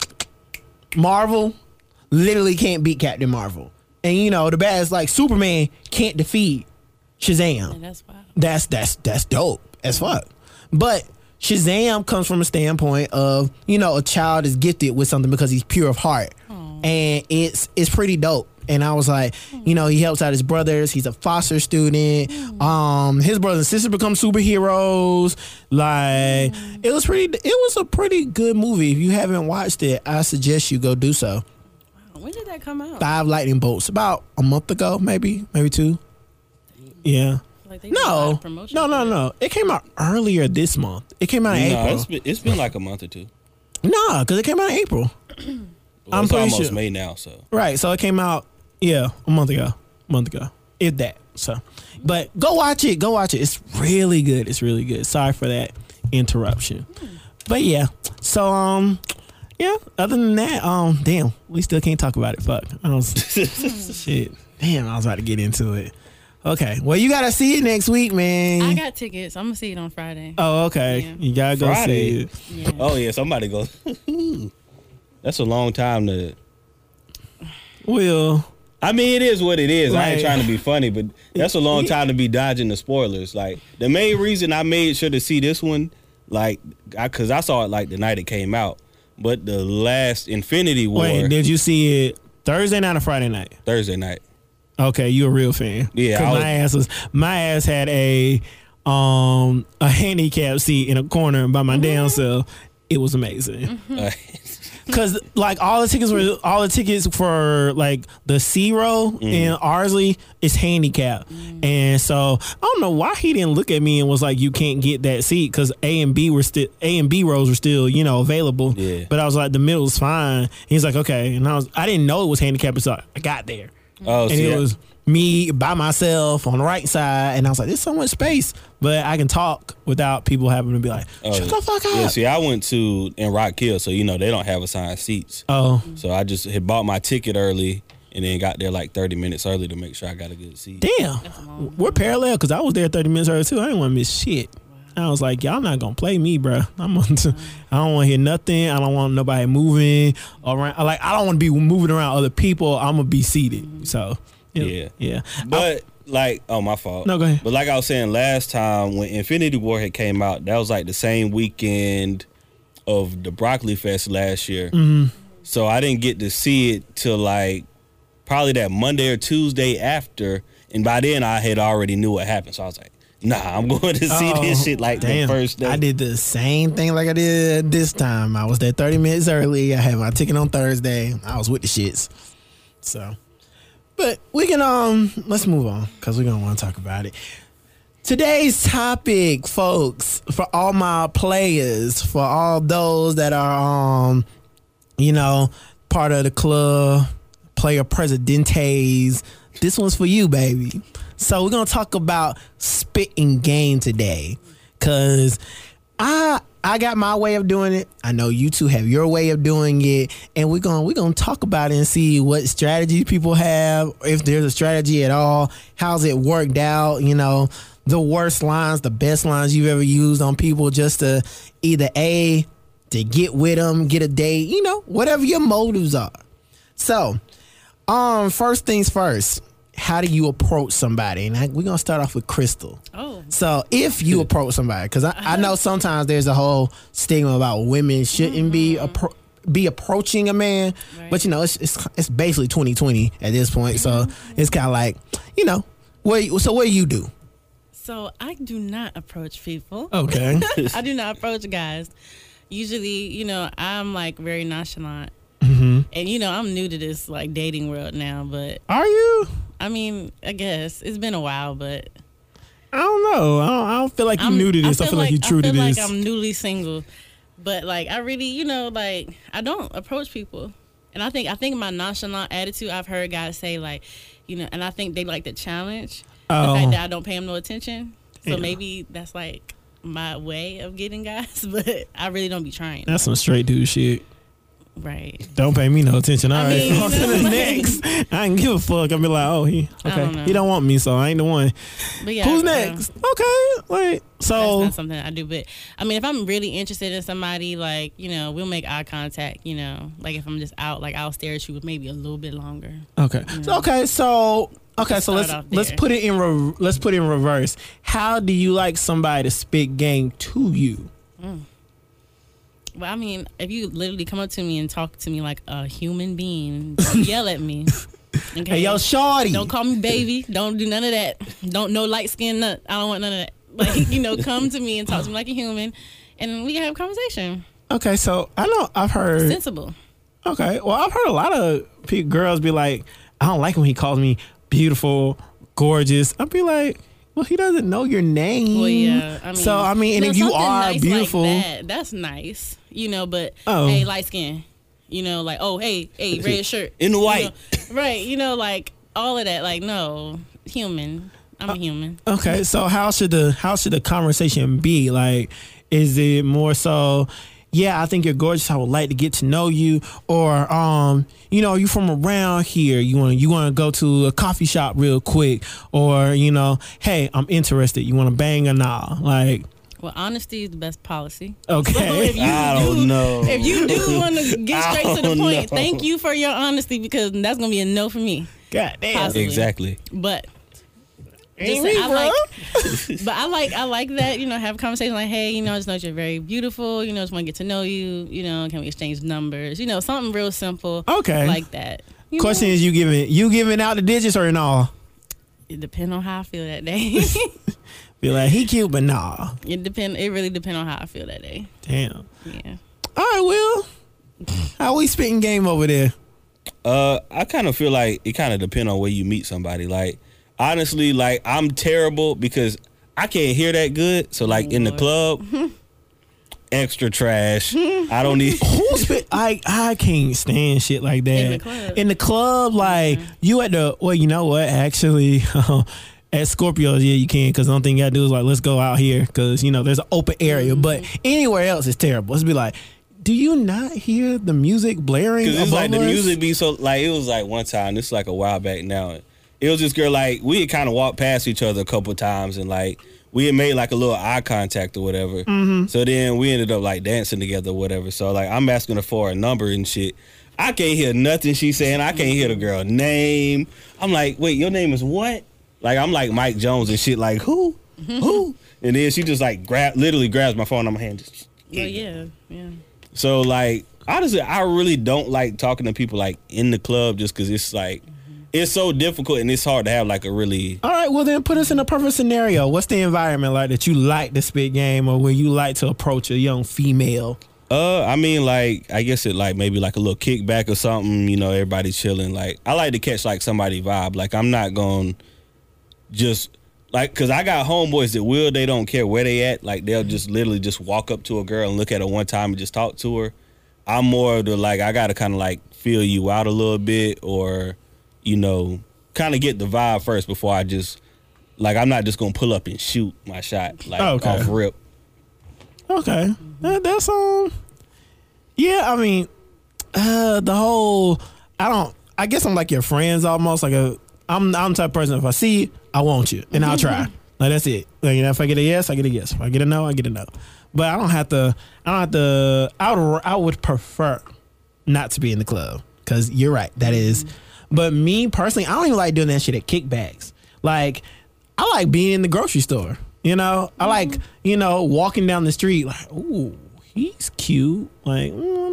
Marvel literally can't beat Captain Marvel. And, you know, the baddest, like Superman, can't defeat Shazam. And that's wild. That's that's that's dope as fuck. But Shazam comes from a standpoint of, you know, a child is gifted with something because he's pure of heart. And it's it's pretty dope. And I was like, you know, he helps out his brothers. He's a foster student. Um, his brothers and sisters become superheroes. Like, it was pretty. It was a pretty good movie. If you haven't watched it, I suggest you go do so. When did that come out? Five Lightning Bolts, about a month ago, maybe, maybe two. Yeah. Like they did a lot No, of promotion no, for no, that. no. It came out earlier this month. It came out in No, April. it's been, it's been like a month or two. Nah, because it came out in April. Well, I'm it's pretty almost sure. May now, so Right, so it came out, yeah, a month ago. A month ago. If that. So, but go watch it. Go watch it. It's really good. It's really good. Sorry for that interruption. But yeah, so, um, yeah, other than that, um, damn, we still can't talk about it. Fuck. I was, shit. Damn, I was about to get into it. Okay, well, you got to see it next week, man. I got tickets. I'm gonna see it on Friday. Oh, okay. Yeah. You gotta go Friday? see it. Yeah. oh yeah, somebody goes. That's a long time to. Well, I mean, it is what it is. I ain't Right. trying to be funny, but that's a long time to be dodging the spoilers. Like the main reason I made sure to see this one, like, I, cause I saw it like the night it came out. But the last Infinity War wait, did you see it Thursday night or Friday night? Thursday night. Okay, you a real fan. Yeah, 'Cause I was- my ass was my ass had a um a handicap seat in a corner by my damn self. It was amazing. Uh, Cause like all the tickets were all the tickets for like the C row in Ardsley is handicap, and so I don't know why he didn't look at me and was like, "You can't get that seat," because A and B were still A and B rows were still you know available. Yeah. But I was like, the middle's fine. He's like, okay, and I was I didn't know it was handicap, so I got there, oh, and see, it I- was me by myself on the right side, and I was like, "There's so much space," but I can talk without people having to be like, oh, "Shut the fuck up." Yeah, see, I went to in Rock Hill, so you know they don't have assigned seats. Oh. So I just had bought my ticket early and then got there like thirty minutes early to make sure I got a good seat. Damn, we're parallel because I was there thirty minutes early too. I didn't want to miss shit. I was like, y'all not gonna play me, bro. I'm on to, I don't want to hear nothing. I don't want nobody moving around. Like, I don't want to be moving around other people. I'm gonna be seated. So Yeah. yeah. But like, oh, my fault. No, go ahead. But like I was saying last time when Infinity War had came out, that was like the same weekend of the Broccoli Fest last year. Mm-hmm. So I didn't get to see it till like probably that Monday or Tuesday after, and by then I had already knew what happened. So I was like, nah, I'm going to see Oh, this shit like damn. the first day. I did the same thing like I did this time. I was there thirty minutes early. I had my ticket on Thursday. I was with the shits. So, but we can um let's move on because we're gonna want to talk about it. Today's topic, folks, for all my players, for all those that are um, you know, part of the club, player presidentes. This one's for you, baby. So we're gonna talk about spitting game today, cause I I got my way of doing it. I know you two have your way of doing it, and we're gonna we're gonna talk about it and see what strategies people have, if there's a strategy at all, how's it worked out. You know, the worst lines, the best lines you've ever used on people, just to either a to get with them, get a date, you know, whatever your motives are. So, um, first things first. How do you approach somebody? And I, we're gonna start off with Crystal. Oh. So if you approach somebody, because I, I know sometimes there's a whole stigma about women shouldn't be appro- be approaching a man. Right. But you know, it's it's it's basically twenty twenty at this point, so it's kind of like, you know, what so what do you do? So I do not approach people. Okay. I do not approach guys. Usually, you know, I'm like very nonchalant. Mm-hmm. And you know, I'm new to this like dating world now, but Are you? I mean, I guess it's been a while, but I don't know. I don't, I don't feel like you're I'm, new to this. I feel, like, you're true I feel to like this. I'm newly single, but like I really, you know, like I don't approach people, and I think I think my nonchalant attitude. I've heard guys say like, you know, and I think they like the challenge. Oh. The fact that I don't pay them no attention, so Yeah. maybe that's like my way of getting guys, but I really don't be trying. That's some straight dude shit. Right. Don't pay me no attention. All I right, mean, on to you know, the like- next. I can give a fuck. I'll be like, oh, he I okay. don't know. He don't want me, so I ain't the one. But yeah, Who's I- next? Okay, like That's so. not something I do, but I mean, if I'm really interested in somebody, like you know, we'll make eye contact. You know, like if I'm just out, like I'll stare at you with maybe a little bit longer. Okay, so, okay, so okay, so Start let's off let's there. put it in re- let's put it in reverse. How do you like somebody to spit game to you? Well, I mean, if you literally come up to me and talk to me like a human being, don't yell at me. Okay? Hey, yo, shorty. Don't call me baby. Don't do none of that. Don't no light skin nut. I don't want none of that. Like, you know, come to me and talk to me like a human, and we can have a conversation. Okay, so I know I've heard. Sensible. Okay, well, I've heard a lot of pe- girls be like, I don't like when he calls me beautiful, gorgeous. I'd be like, well, he doesn't know your name. Well, yeah. I mean, so I mean, and no, if you something are nice beautiful, like that, that's nice. You know, but Oh. hey, light skin. You know, like oh, hey, hey, red shirt In the You white. know, right? You know, like all of that. Like no, human. I'm Uh, a human. okay, so how should the how should the conversation be? Like, is it more so, yeah, I think you're gorgeous, I would like to get to know you, or um, you know, you from around here, you want you want to go to a coffee shop real quick, or you know, hey, I'm interested, you want to bang or nah? Like, Well, honesty is the best policy. okay. So if you I do, don't know. If you do want to get straight to the don't point, know. thank you for your honesty because that's gonna be a no for me. God damn. Possibly. Exactly. But Ain't just, me, I bro. like, but I like I like that, you know, have a conversation like, hey, you know, I just know you're very beautiful, you know, just want to get to know you, you know, can we exchange numbers, you know, something real simple, Okay. like that. You Question know, is, you giving you giving out the digits or no? it depends on how I feel that day. Be like, he cute, but nah. it depend. It really depends on how I feel that day. Damn. Yeah. All right, Will. How we spitting game over there? Uh, I kind of feel like it kind of depend on where you meet somebody. Like, honestly, like I'm terrible because I can't hear that good. So, like in the club, extra trash. I don't need. Who spit? I I can't stand shit like that. In the club. In the club, like you at the. Well, you know what? Actually, at Scorpios, yeah, you can because the only thing you gotta do is like, let's go out here because you know there's an open area. But anywhere else is terrible. It's be like, do you not hear the music blaring? Because it's above like the us? music be so like it was like one time. This is like a while back now. It was this girl like we had kind of walked past each other a couple times and like we had made like a little eye contact or whatever. Mm-hmm. So then we ended up like dancing together or whatever. So like I'm asking her for a number and shit. I can't hear nothing she's saying. I can't hear the girl name. I'm like, wait, your name is what? Like I'm like Mike Jones and shit. Like who? Who? And then she just like grab, literally grabs my phone on my hand. Just, Oh yeah. Yeah. so like honestly, I really don't like talking to people like in the club just because it's like it's so difficult and it's hard to have like a really. All right, well then put us in a perfect scenario. What's the environment like that you like to spit game or where you like to approach a young female? Uh, I mean, like I guess it like maybe like a little kickback or something. You know, everybody chilling. Like I like to catch like somebody vibe. Like I'm not going just like because I got homeboys that will. They don't care where they at. Like they'll just literally just walk up to a girl and look at her one time and just talk to her. I'm more of the like I gotta kind of like feel you out a little bit or. You know, kind of get the vibe first before I just, like, I'm not just going to pull up and shoot my shot, like, Okay. off rip. Okay, that, that's um, yeah. I mean, uh, the whole I don't. I guess I'm like your friends almost. Like a I'm I'm the type of person. If I see you, I want you, and I'll try. Like that's it. Like you know, if I get a yes, I get a yes. If I get a no, I get a no. But I don't have to. I don't have to. I would. I would prefer not to be in the club because you're right. That is. But me personally, I don't even like doing that shit at kickbacks. Like, I like being in the grocery store. You know, I like, you know, walking down the street like, ooh, he's cute. Like, mm, let me, let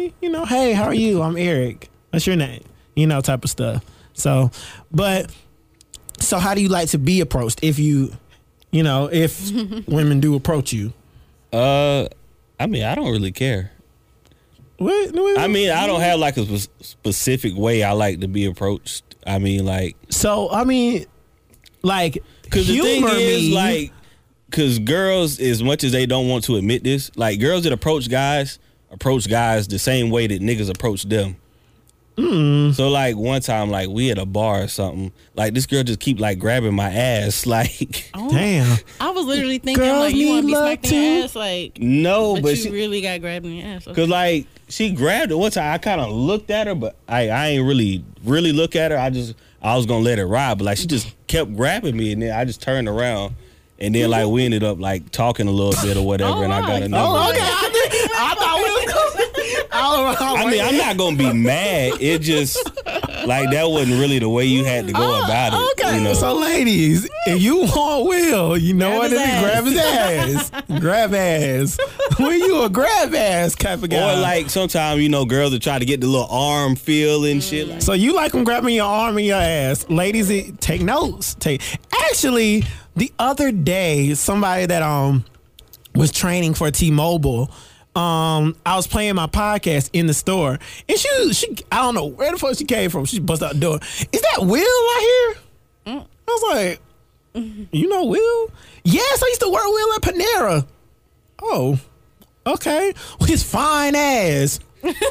friendly, you know, hey, how are you? I'm Eric. What's your name? You know, type of stuff. So, but, so how do you like to be approached if you, you know, if women do approach you? Uh, I mean, I don't really care. What? what I mean, I don't have like a spe- specific way I like to be approached. I mean, like, so, I mean, like, because the thing humor is, me. like, because girls, as much as they don't want to admit this, like, girls that approach guys approach guys the same way that niggas approach them. Mm. So like one time, like we at a bar or something, like this girl just keep like grabbing my ass, like Oh, Damn. I was literally thinking Girls like you want to need be love smacked in your too. ass, like. no, But, but, you she, really got grabbed in your ass. Okay. cause like she grabbed it one time. I kind of looked at her, but I I ain't really really look at her. I just I was gonna let it ride, but like she just kept grabbing me, and then I just turned around, and then like we ended up like talking a little bit or whatever, Oh, and I got my. another. Oh, one. okay. I, did, I thought we was going. I, I mean, I'm not gonna be mad. It just like that wasn't really the way you had to go Oh, about it. okay. You know? So, ladies, if you want Will, you know Grab what his it is. ass. Grab his ass. Grab ass. When you a grab ass type of guy. Or like sometimes you know girls will try to get the little arm feel and shit. Like, So you like them grabbing your arm and your ass. Ladies, it, take notes. Take Actually, the other day, somebody that um was training for T-Mobile, um, I was playing my podcast in the store, and she she I don't know where the fuck she came from. She busted out the door. Is that Will right here? Mm. I was like, you know Will? Yes, I used to work with Will at Panera. Oh, okay. With his fine ass.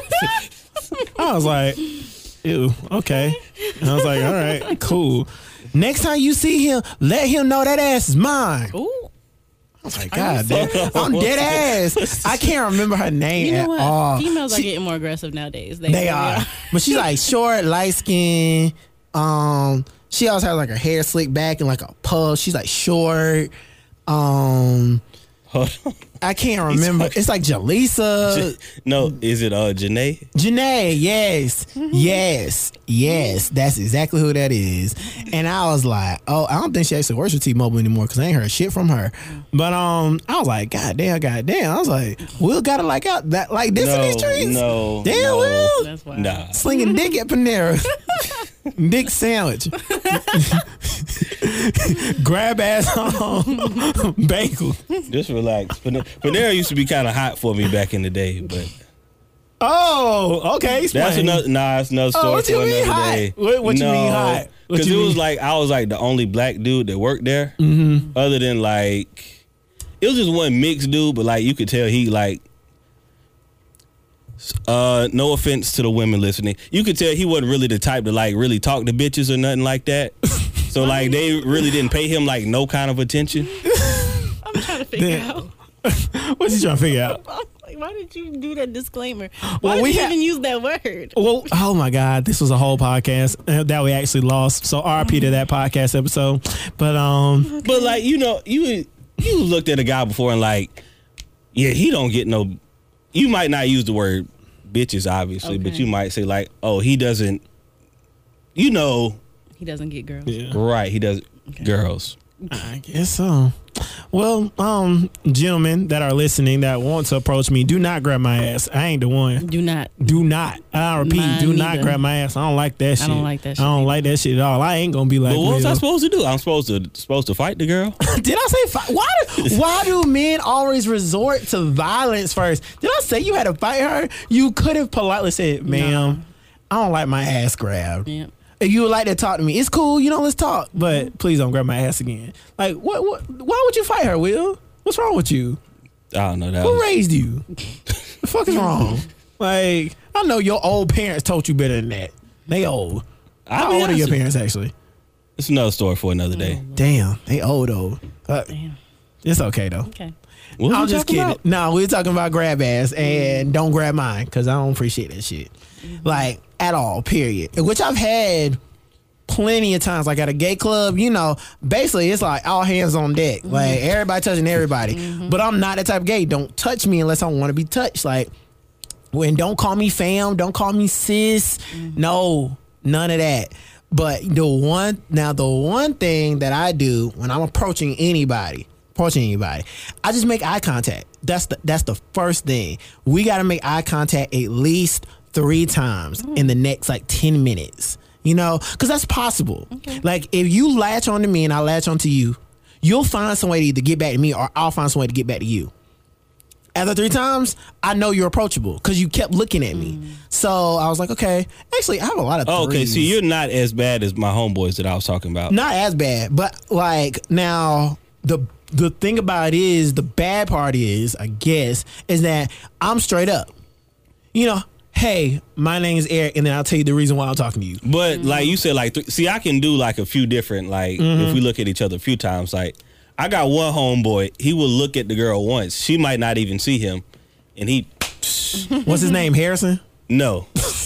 I was like, ew, okay. And I was like, all right, cool. Next time you see him, let him know that ass is mine. Ooh. I was like, God damn, I'm dead ass. I can't remember her name You know at what? all. Females are She- getting more aggressive nowadays. They really are. But she's like short, light skin. Um, she always has like her hair slicked back and like a puff. She's like short. Um, hold on. I can't remember. It's like Jaleesa. No, is it uh Janae? Janae, yes, yes, yes. That's exactly who that is. And I was like, oh, I don't think she actually works with T-Mobile anymore because I ain't heard shit from her. But um, I was like, God damn, God damn. I was like, Will got it like out that like this in No, these streets. no, Damn, no. Will That's why. Nah. slinging dick at Panera. Dick sandwich. Grab ass on bagel. Just relax. Pan- Panera used to be kind of hot for me back in the day, but Oh, okay. that's explain. another. Nah, it's another Oh, story what you for mean another hot? day. What- what you mean hot? What Because you it was mean? like I was like the only black dude that worked there. Mm-hmm. Other than like, it was just one mixed dude, but like you could tell he like. Uh, no offense to the women listening, you could tell he wasn't really the type to like really talk to bitches or nothing like that. So like they really didn't pay him like no kind of attention. I'm trying to figure Damn. out. What's he trying to figure out? I'm like, why did you do that disclaimer? Why Well, did we you ha- even use that word? Well, oh my God, this was a whole podcast uh, that we actually lost. So R I P to that podcast episode. But um, But like you know, you you looked at a guy before and like, yeah, he don't get no. You might not use the word bitches, obviously, but Okay. you might say like, oh, he doesn't. You know, He doesn't get girls. yeah, right? He does Okay. girls. I guess so. Well, um, gentlemen that are listening that want to approach me, do not grab my ass. I ain't the one. Do not. Do not. I repeat, Mine do not neither. grab my ass. I don't like that shit. I don't like that shit I don't either. like that shit at all. I ain't gonna be like. But what was I Will. supposed to do? I'm supposed to supposed to fight the girl. Did I say fi- why? do- Why do men always resort to violence first? Did I say you had to fight her? You could have politely said, "Ma'am, I don't like my ass grabbed. Yeah. If you would like to talk to me, it's cool. You know, let's talk. But please don't grab my ass again. Like, what? What? Why would you fight her, Will? What's wrong with you? I don't know that. Who Was, raised you? The fuck is wrong? Like, I know your old parents taught you better than that. They old. I How mean, old are your that's- parents actually? It's another story for another day. Damn, they old old. Uh, Damn. it's okay though. Okay. What was I'm we just talking kidding. about? No, we're talking about grab ass and don't grab mine because I don't appreciate that shit. Like, at all, period. Which I've had plenty of times, like at a gay club, you know, basically it's like all hands on deck. Like, everybody touching everybody. But I'm not that type of gay. Don't touch me unless I want to be touched. Like, when don't call me fam, don't call me sis. No, none of that. But the one, now the one thing that I do when I'm approaching anybody, approaching anybody, I just make eye contact. that's the that's the first thing. We got to make eye contact at least three times mm. in the next like ten minutes. You know, because that's possible. Okay. Like if you latch on to me and I latch on to you, you'll find some way to either get back to me or I'll find some way to get back to you. After three times, I know you're approachable because you kept looking at me. Mm. So I was like, okay, actually, I have a lot of oh, okay, threes. so you're not as bad as my homeboys that I was talking about. Not as bad, but like now the the thing about it is the bad part is, I guess, is that I'm straight up. You know, hey, my name is Eric, and then I'll tell you the reason why I'm talking to you. But mm-hmm. like you said, like th- see, I can do like a few different like mm-hmm. if we look at each other a few times, like. I got one homeboy. He will look at the girl once. She might not even see him, and he. What's his name? Harrison? No.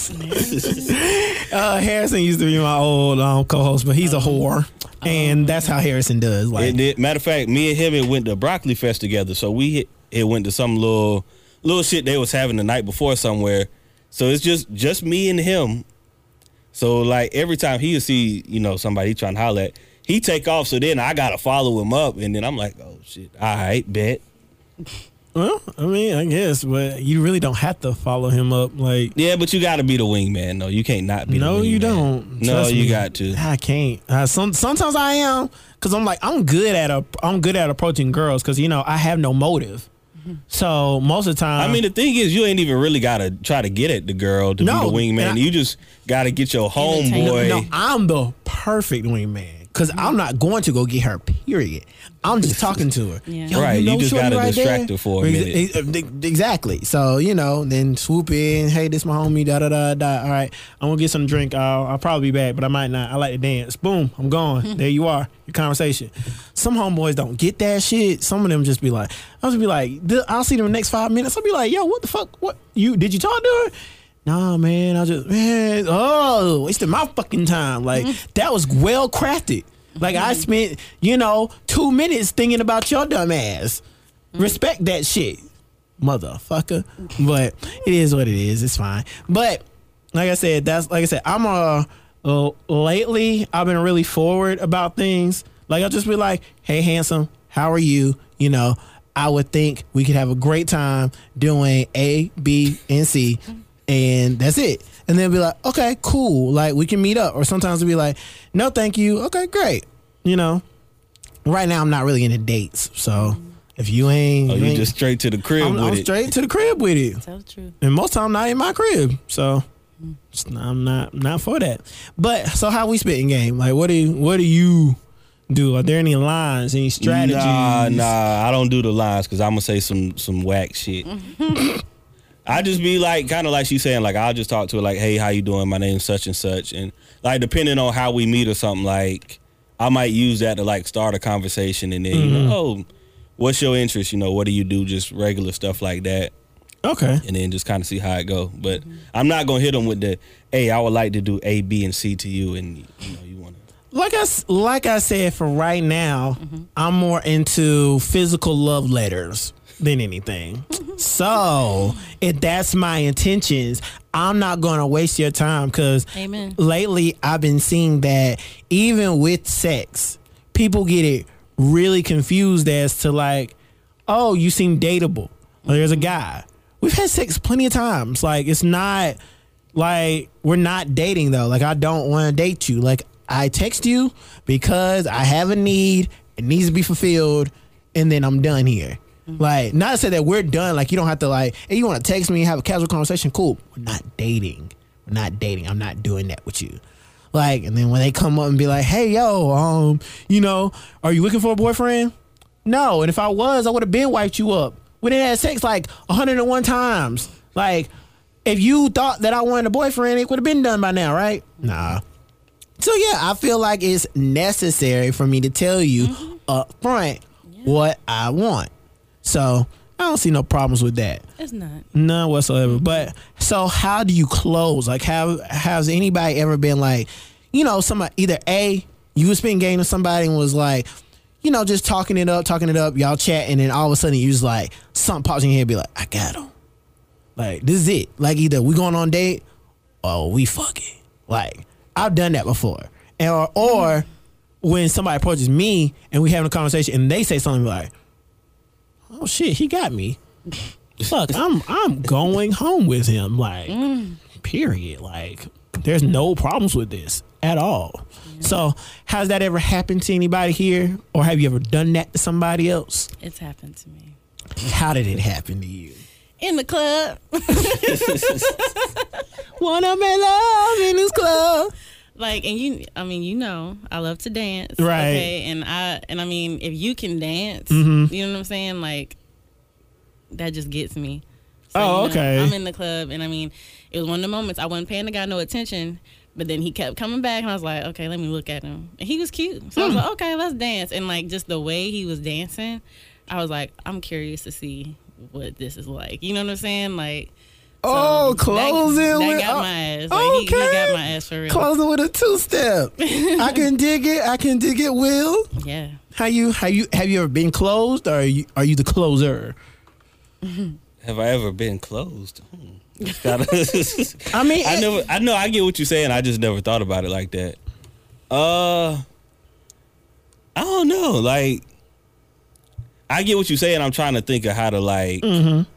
uh, Harrison used to be my old um, co-host, but he's a whore, and that's how Harrison does. Like, it did. Matter of fact, me and him had went to Broccoli Fest together, so we hit, it went to some little little shit they was having the night before somewhere. So it's just just me and him. So like every time he would see you know somebody he trying to holler at. He take off, so then I gotta follow him up, and then I'm like, oh shit, all right, bet. Well, I mean, I guess, but you really don't have to follow him up, like. Yeah, but you gotta be the wingman, though. You can't not be. No, the wingman. you don't. No, Trust you me. got to. I can't. Uh, some sometimes I am, cause I'm like I'm good at a I'm good at approaching girls, cause you know I have no motive. So most of the time, I mean, the thing is, you ain't even really gotta try to get at the girl to no, be the wingman. I, you just gotta get your homeboy. No, no, I'm the perfect wingman. Because I'm not going to go get her, period. I'm just talking to her. Yeah. Yo, right, you, know you just got to right distract there? her for a minute. Exactly. So, you know, then swoop in. Hey, this my homie, da, da, da, da. All right, I'm going to get some drink. I'll, I'll probably be back, but I might not. I like to dance. Boom, I'm gone. There you are, your conversation. Some homeboys don't get that shit. Some of them just be like, I'll just be like, I'll see them in the next five minutes. I'll be like, yo, what the fuck? What? You Did you talk to her? Nah, man, I just, man, oh, wasted my fucking time. Like, mm-hmm. that was well crafted. Like, mm-hmm. I spent, you know, two minutes thinking about your dumb ass. Mm-hmm. Respect that shit, motherfucker. But it is what it is. It's fine. But, like I said, that's, like I said, I'm a, uh, lately, I've been really forward about things. Like, I'll just be like, hey, handsome, how are you? You know, I would think we could have a great time doing A, B, and C. And that's it. And then be like, okay, cool. Like, we can meet up. Or sometimes we'll be like, no, thank you. Okay, great. You know, right now I'm not really into dates. So if you ain't. Oh, you you ain't, just straight to the crib I'm, with I'm it. straight to the crib with it. So true. And most time I'm not in my crib. So it's not, I'm not not for that. But so how we spitting game? Like, what do you, what do you do? Are there any lines, any strategies? Nah, nah, I don't do the lines because I'm going to say some, some whack shit. I just be like, kind of like she's saying, like, I'll just talk to her, like, hey, how you doing? My name's such and such. And, like, depending on how we meet or something, like, I might use that to, like, start a conversation. And then, mm-hmm. you know, oh, what's your interest? You know, what do you do? Just regular stuff like that. Okay. And then just kind of see how it go. But mm-hmm. I'm not going to hit them with the, hey, I would like to do A, B, and C to you. And, you know, you want to. Like I, like I said, for right now, mm-hmm. I'm more into physical love letters than anything. So if that's my intentions, I'm not going to waste your time because lately I've been seeing that even with sex, people get it really confused as to like, oh, you seem dateable. Well, there's a guy. We've had sex plenty of times. Like, it's not like we're not dating though. Like, I don't want to date you. Like, I text you because I have a need. It needs to be fulfilled. And then I'm done here. Mm-hmm. Like, not to say that we're done. Like, you don't have to, like, hey, you want to text me and have a casual conversation? Cool. We're not dating. We're not dating. I'm not doing that with you. Like, and then when they come up and be like, hey, yo, um, you know, are you looking for a boyfriend? No. And if I was, I would have been wiped you up. We didn't have sex like one hundred one times. Like, if you thought that I wanted a boyfriend, it would have been done by now, right? Nah. So, yeah, I feel like it's necessary for me to tell you mm-hmm. up front yeah. what I want. So I don't see no problems with that. It's not. None whatsoever. Mm-hmm. But so how do you close? Like, have has anybody ever been like, you know, somebody either A, you was spending game with somebody and was like, you know, just talking it up, talking it up, y'all chat, and then all of a sudden you was like, something pops in your head, be like, I got him. Like, this is it. Like, either we going on a date or we fucking. Like, I've done that before. And, or, or when somebody approaches me and we having a conversation and they say something like, oh shit, he got me. Fuck, I'm I'm going home with him. Like, Mm. period. Like, there's no problems with this at all. So, has that ever happened to anybody here, or have you ever done that to somebody else? It's happened to me How did it happen to you? in the club. Wanna make love in this club? Like, and you, I mean, you know, I love to dance, Right. Okay, and I, and I mean, if you can dance, Mhm. you know what I'm saying? Like, that just gets me. So, Oh, you know, okay. I'm in the club, and I mean, it was one of the moments I wasn't paying the guy no attention, but then he kept coming back, and I was like, okay, let me look at him, and he was cute, so I was like, okay, let's dance, and like just the way he was dancing, I was like, I'm curious to see what this is like. You know what I'm saying? Like. So Oh, closing that, that with got oh, my ass. Like, he, he okay. got my ass for real. Closing with a two step. I can dig it. I can dig it. Will, Yeah. how you how you have you ever been closed, or are you are you the closer? Have I ever been closed? Hmm. It's gotta- I mean, I it- never. I know. I get what you're saying. I just never thought about it like that. Uh, I don't know. Like, I get what you're saying. I'm trying to think of how to like. Mm-hmm.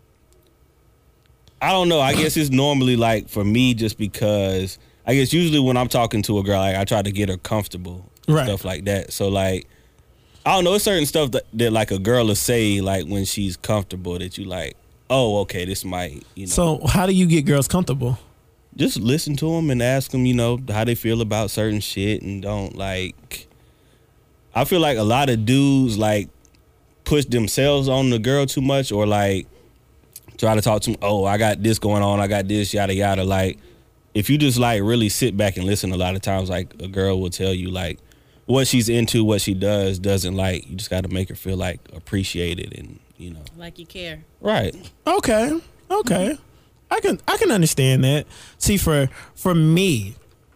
I don't know. I guess it's normally like for me, just because I guess usually when I'm talking to a girl, like, I try to get her comfortable, and Right. stuff like that. So like, I don't know. It's certain stuff that, that like a girl will say like when she's comfortable that you like. Oh, okay, this might you know. So how do you get girls comfortable? Just listen to them and ask them, you know, how they feel about certain shit, and don't like. I feel like a lot of dudes like push themselves on the girl too much, or like try to talk to them. Oh, I got this going on. I got this, yada yada. Like, if you just like really sit back and listen, a lot of times like a girl will tell you like what she's into, what she does, doesn't like. You just got to make her feel like appreciated, and you know. Like you care. Right. Okay, okay, I can I can understand that. See, for for me,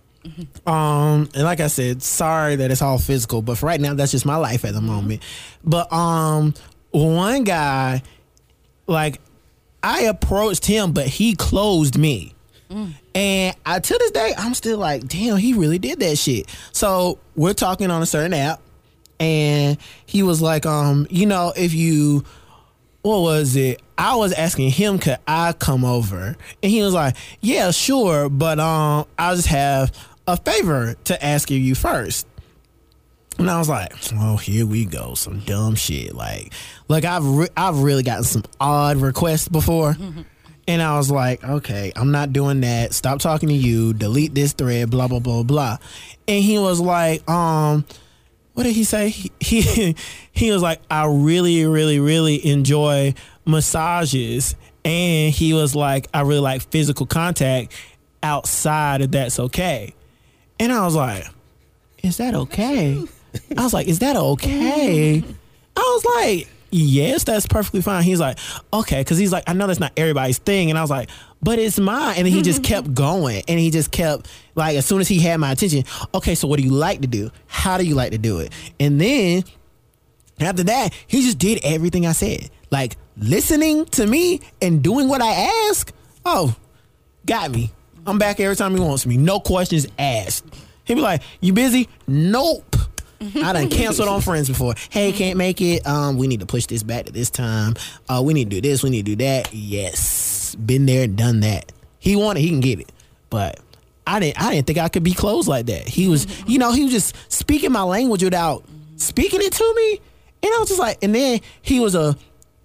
um, and like I said, sorry that it's all physical, but for right now, that's just my life at the moment. But um, one guy, like, I approached him, but he closed me. And I, to this day, I'm still like, damn, he really did that shit. So we're talking on a certain app, and he was like, um, you know, if you, what was it? I was asking him, could I come over? And he was like, yeah, sure, but um, I'll just have a favor to ask of you first. And I was like, oh, here we go, some dumb shit. Like, like I've re- I've really gotten some odd requests before. And I was like, okay, I'm not doing that. Stop talking to you. Delete this thread, blah, blah, blah, blah. And he was like, um, what did he say? He, he, he was like, I really, really, really enjoy massages. And he was like, I really like physical contact outside if that's okay. And I was like, is that okay? I was like, is that okay? I was like, yes, that's perfectly fine. He's like, okay, because he's like, I know that's not everybody's thing. And I was like, but it's mine. And he just kept going. And he just kept, like, as soon as he had my attention, okay, so what do you like to do? How do you like to do it? And then after that, he just did everything I said. Like, listening to me and doing what I ask. Oh, got me. I'm back every time he wants me. No questions asked. He'd be like, you busy? Nope. I done canceled on friends before. Hey, can't make it. Um, we need to push this back to this time. Uh, we need to do this. We need to do that. Yes, been there, done that. He wanted, he can get it, but I didn't. I didn't think I could be closed like that. He was, you know, he was just speaking my language without speaking it to me, and I was just like, and then he was a,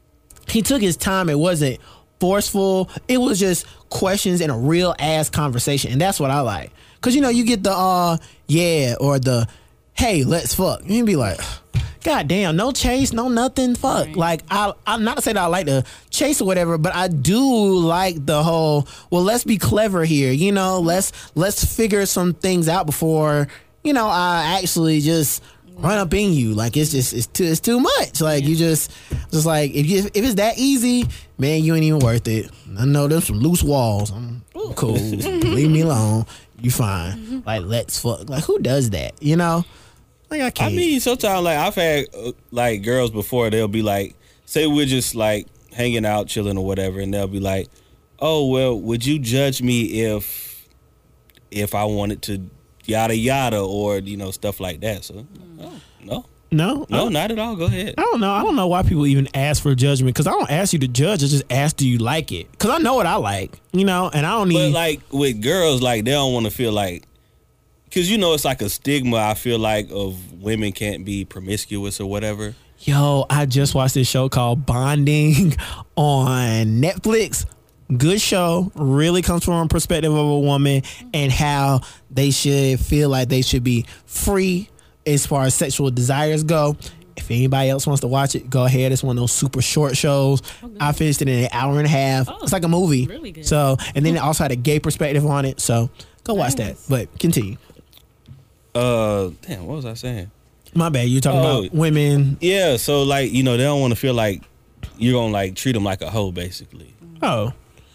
he took his time. It wasn't forceful. It was just questions and a real ass conversation, and that's what I like. Cause you know, you get the uh, yeah, or the, hey, let's fuck. You'd be like, God damn, no chase, no nothing, fuck. Right. Like, I, I'm not to say that I like to chase or whatever, but I do like the whole, well, let's be clever here, you know, let's let's figure some things out before, you know, I actually just run up in you. Like, it's just, it's too, it's too much. Like, you just, just like, if you, if it's that easy, man, you ain't even worth it. I know there's some loose walls. I'm cool. Leave me alone. You fine. Like, let's fuck. Like, who does that, you know? Like, I I can't. mean, sometimes like I've had uh, like girls before. They'll be like, say we're just like hanging out, chilling or whatever, and they'll be like, "Oh well, would you judge me if if I wanted to yada yada or you know stuff like that?" So, oh, no, No, No, I, not at all. Go ahead. I don't know. I don't know why people even ask for judgment because I don't ask you to judge. I just ask, do you like it? Because I know what I like, you know, and I don't But need. like with girls, like they don't want to feel like, because you know it's like a stigma. I feel like of women can't be promiscuous or whatever. Yo, I just watched this show called Bonding on Netflix. Good show. Really comes from a perspective of a woman and how they should feel like they should be free as far as sexual desires go. If anybody else wants to watch it, go ahead. It's one of those super short shows. Oh, I finished it in an hour and a half. Oh, it's like a movie. really good. So, and then it also had a gay perspective on it. So, go watch Nice. that. But continue. Uh, damn, what was I saying? My bad. You're talking Oh. about women. Yeah, so like you know they don't want to feel like you're gonna like treat them like a hoe, basically. Oh,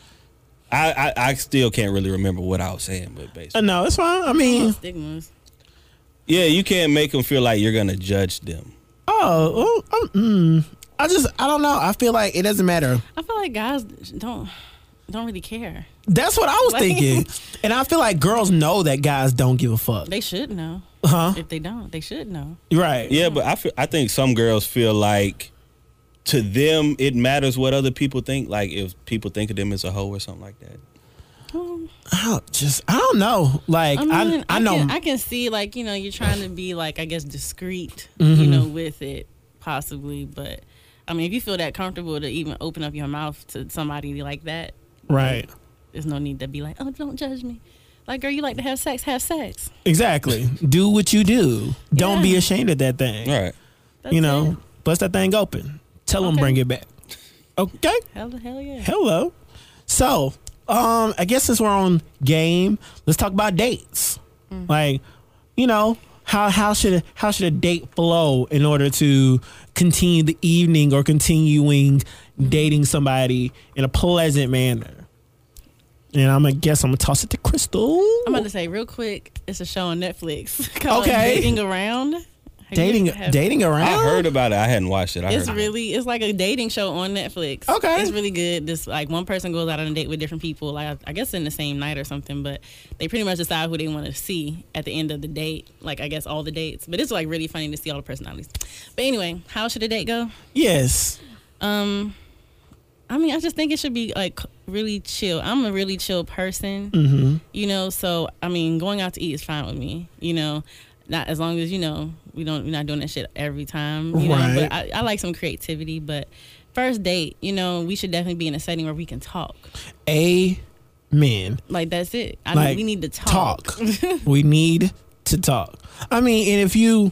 I, I I still can't really remember what I was saying, but uh, basically, no, it's fine. I mean, Stigmas. yeah, you can't make them feel like you're gonna judge them. oh, oh, um, mm, I just, I don't know. I feel like it doesn't matter. I feel like guys don't don't really care. That's what I was Like- thinking. And I feel like girls know that guys don't give a fuck. They should know. Huh? If they don't, they should know. Right. Yeah, but I feel, I think some girls feel like to them it matters what other people think. Like if people think of them as a hoe or something like that. Um, I don't, just, I don't know. Like, I mean, I, I, know. Can, I can see like you know you're trying to be like I guess discreet, Mm-hmm. you know, with it possibly. But I mean, if you feel that comfortable to even open up your mouth to somebody like that, Right. there's no need to be like, oh, don't judge me. Like, girl, you like to have sex, have sex. Exactly. Do what you do. Don't Yeah. be ashamed of that thing. All right. That's You know, it. bust that thing open. Tell them Okay. bring it back. Okay. Hell, hell yeah. Hello. So, um, I guess since we're on game, let's talk about dates. Mm. Like, you know, how how should how should a date flow in order to continue the evening or continuing dating somebody in a pleasant manner? And I'm gonna guess I'm gonna toss it to Crystal. I'm about to say real quick, it's a show on Netflix called Okay. Dating Around. Have you dating ever have- dating around. I heard about it. I hadn't watched it. I It's heard really it's like a dating show on Netflix. Okay. It's really good. This like one person goes out on a date with different people, like I guess in the same night or something, but they pretty much decide who they want to see at the end of the date. Like I guess all the dates. But it's like really funny to see all the personalities. But anyway, how should a date go? Yes. Um I mean, I just think it should be like really chill. I'm a really chill person, Mm-hmm. you know. So I mean, going out to eat is fine with me, you know. Not as long as you know we don't we're not doing that shit every time, you know. Right. But I, I like some creativity. But first date, you know, we should definitely be in a setting where we can talk. Amen. Like that's it. I Like, mean, we need to talk. talk. We need to talk. I mean, and if you,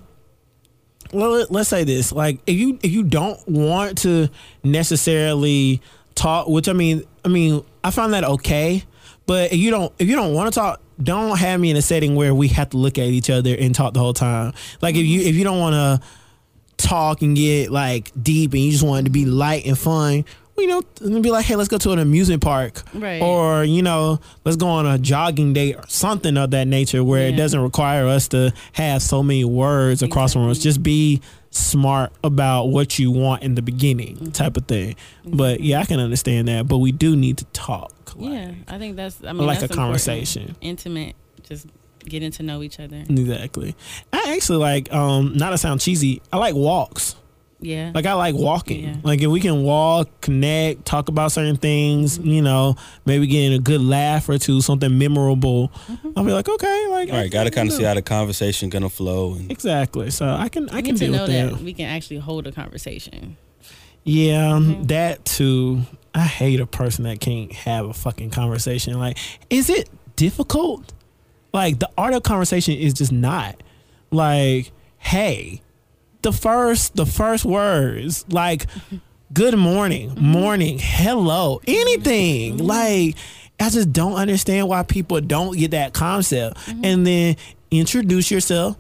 well, let's say this, like if you if you don't want to necessarily talk, which I mean, I mean, I find that okay, but if you don't if you don't want to talk, don't have me in a setting where we have to look at each other and talk the whole time. Like if you if you don't want to talk and get like deep and you just want it to be light and fun, well, you know, and be like, hey, let's go to an amusement park, Right. or you know, let's go on a jogging date or something of that nature where it Yeah. doesn't require us to have so many words across from us. Exactly. Just be smart about what you want in the beginning, type of thing. But yeah, I can understand that. But we do need to talk. Like, Yeah, I think that's. I mean, like that's a important. conversation. Intimate, just getting to know each other. Exactly. I actually like, um, not to sound cheesy, I like walks. Yeah. Like I like walking. Yeah. Like if we can walk, connect, talk about certain things, you know, maybe getting a good laugh or two, something memorable. I'll be like, okay, like All right, got to kind of see how the conversation gonna flow. And exactly. So I can I we can need to deal know with that. that. we can actually hold a conversation. Yeah, um, Mhm. that too. I hate a person that can't have a fucking conversation. Like, is it difficult? Like the art of conversation is just not. Like, hey, the first the first words, like good morning, morning, hello, anything. Like I just don't understand why people don't get that concept. And then introduce yourself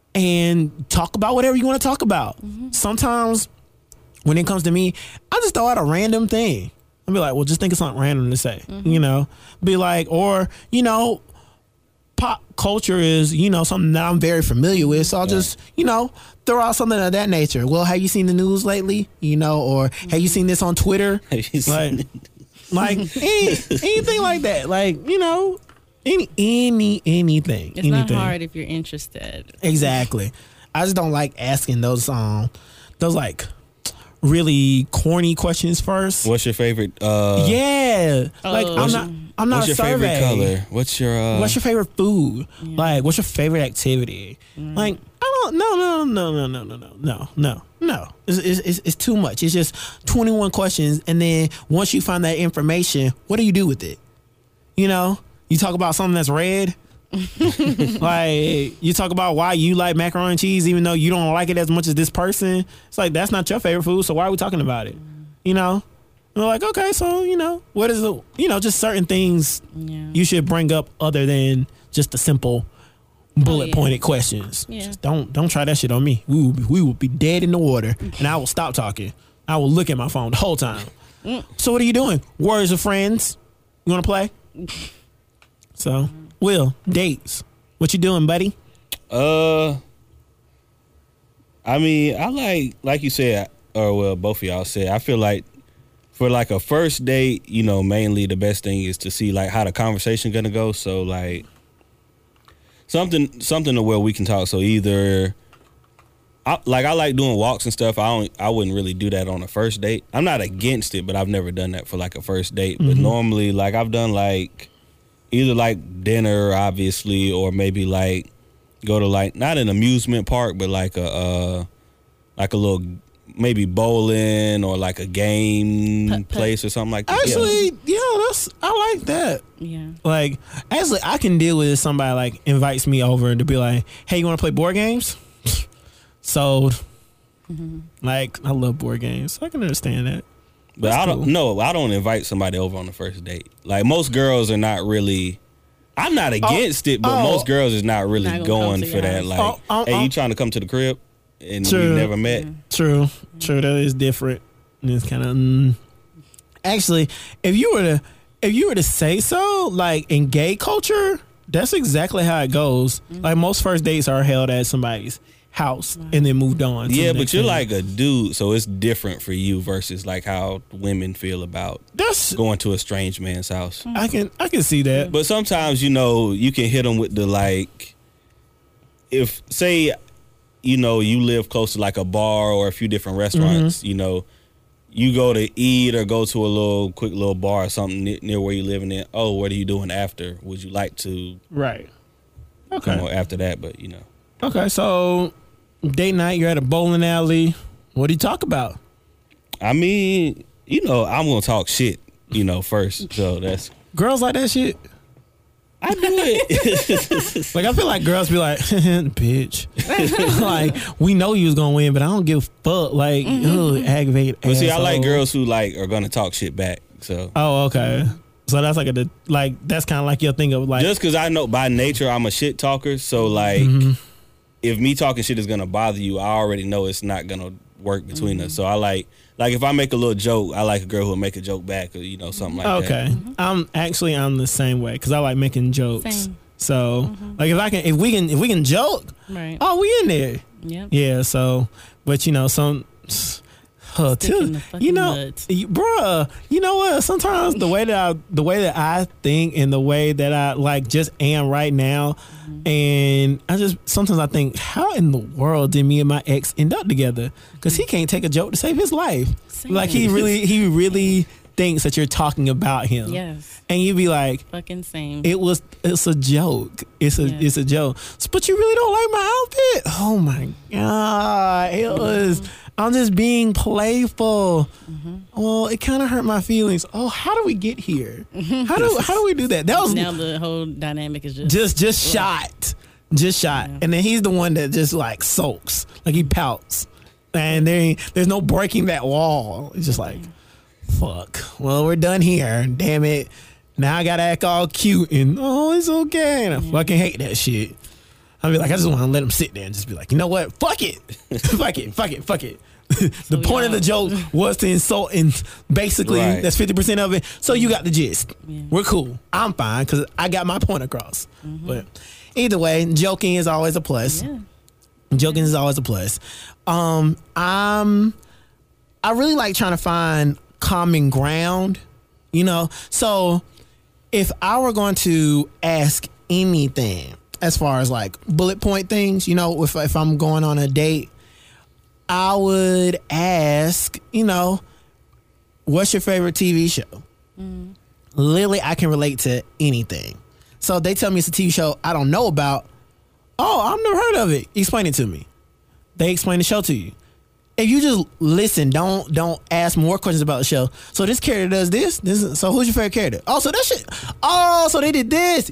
and talk about whatever you want to talk about. Sometimes when it comes to me, I just throw out a random thing. I'll be like, well, just think of something random to say, you know, be like, or, you know, pop culture is, you know, something that I'm very familiar with. So I'll just, you know, throw out something of that nature. Well, have you seen the news lately? You know, or have you seen this on Twitter? Have you seen Like, like any, anything like that. Like, you know, any, any, anything. It's anything. not hard if you're interested. Exactly. I just don't like asking those um those like really corny questions first. What's your favorite? Uh, yeah, Oh. like I'm What's not. I'm not what's a your survey. favorite color? What's your? Uh, What's your favorite food? Like, what's your favorite activity? Like, I don't. No, no, no, no, no, no, no, no, no, no. It's, it's, it's, it's too much. It's just twenty-one questions, and then once you find that information, what do you do with it? You know, you talk about something that's red. Like, you talk about why you like macaroni and cheese, even though you don't like it as much as this person. It's like, that's not your favorite food, so why are we talking about it? You know. We're like, okay, so, you know, what is it? You know, just certain things Yeah. you should bring up other than just the simple bullet yeah. pointed questions. Yeah. Just don't don't try that shit on me. We will be, we will be dead in the water, and I will stop talking. I will look at my phone the whole time. So what are you doing? Words with friends? You want to play? So, Will, dates. What you doing, buddy? Uh, I mean, I like, like you said, or well, both of y'all said, I feel like for like a first date, you know, mainly the best thing is to see like how the conversation gonna go. So like something, something to where we can talk. So either, I, like I like doing walks and stuff. I don't, I wouldn't really do that on a first date. I'm not against it, but I've never done that for like a first date. But normally, like I've done like either like dinner, obviously, or maybe like go to like not an amusement park, but like a uh, like a little maybe bowling or like a game Putt, putt. place or something like that. Actually, yeah, that's I like that. Yeah. Like, actually, I can deal with if somebody like invites me over to be like, "Hey, you want to play board games?" Sold. Like, I love board games. I can understand that. But That's I don't cool. no, I don't invite somebody over on the first date. Like most girls are not really. I'm not against it, but oh. most girls is not really Not gonna going come to for your that. house. Like, Oh, oh, hey, oh. you trying to come to the crib, and True. we never met. True, true. That is different. And it's kind of mm. actually, if you were to, if you were to say so, like in gay culture, that's exactly how it goes. Like most first dates are held at somebody's house and then moved on. to Yeah, the but next you're thing. like a dude, so it's different for you versus like how women feel about that's. going to a strange man's house. I can I can see that. But sometimes, you know, you can hit them with the like, if say, you know, you live close to like a bar or a few different restaurants, you know, you go to eat or go to a little quick little bar or something near, near where you live, and then, oh, what are you doing after? Would you like to Right. come Okay. on after that? But you know, Okay. So date night, you're at a bowling alley. What do you talk about? I mean, you know, I'm gonna talk shit, you know, first. So that's Girls like that shit. I do it. Like I feel like girls be like, bitch. Like we know you was gonna win, but I don't give a fuck. Like, ugh, aggravated. But see, I like asshole. girls who like are gonna talk shit back. So Oh, okay. So that's like a like that's kind of like your thing of like. just because I know by nature I'm a shit talker, so like Mm-hmm. if me talking shit is gonna bother you, I already know it's not gonna work between us. So I like like if I make a little joke, I like a girl who'll make a joke back or you know something like okay, I'm actually I'm the same way because I like making jokes. Same. So like if I can if we can if we can joke, Right. oh we in there. Yep. Yeah. So but you know some. Uh, Stick in too, the fucking you know, mud. you- bruh. You know what? Sometimes the way that I, the way that I think and the way that I like just am right now, and I just sometimes I think, how in the world did me and my ex end up together? Because he can't take a joke to save his life. Same. Like he really, he really thinks that you're talking about him. Yes. And you'd be like, Fucking same. it was it's a joke. It's a Yeah. it's a joke. But you really don't like my outfit? Oh my god. It was I'm just being playful. Well, it kind of hurt my feelings. Oh, how do we get here? How do how do we do that? That was now the whole dynamic is just just just shot. Just shot. Yeah. And then he's the one that just like sulks. Like he pouts. And there ain't, there's no breaking that wall. It's just like, fuck. Well, we're done here. Damn it. Now I gotta act all cute and oh, it's okay. And I fucking hate that shit. I'll be like, I just want to let him sit there and just be like, you know what? Fuck it. fuck it. Fuck it. Fuck it. the So point of the y'all- joke was to insult, and basically Right. that's fifty percent of it. So you got the gist. Yeah. We're cool. I'm fine because I got my point across. But either way, joking is always a plus. yeah. Joking is always a plus. Um, I'm, I really like trying to find common ground, you know? So if I were going to ask anything, as far as like bullet point things, you know, if if I'm going on a date, I would ask, you know, what's your favorite T V show? Mm. Literally, I can relate to anything. So if they tell me it's a T V show I don't know about, oh, I've never heard of it. Explain it to me. They explain the show to you. If you just listen, don't don't ask more questions about the show. So this character does this. This is, so who's your favorite character? Oh, so that shit. Oh, so they did this.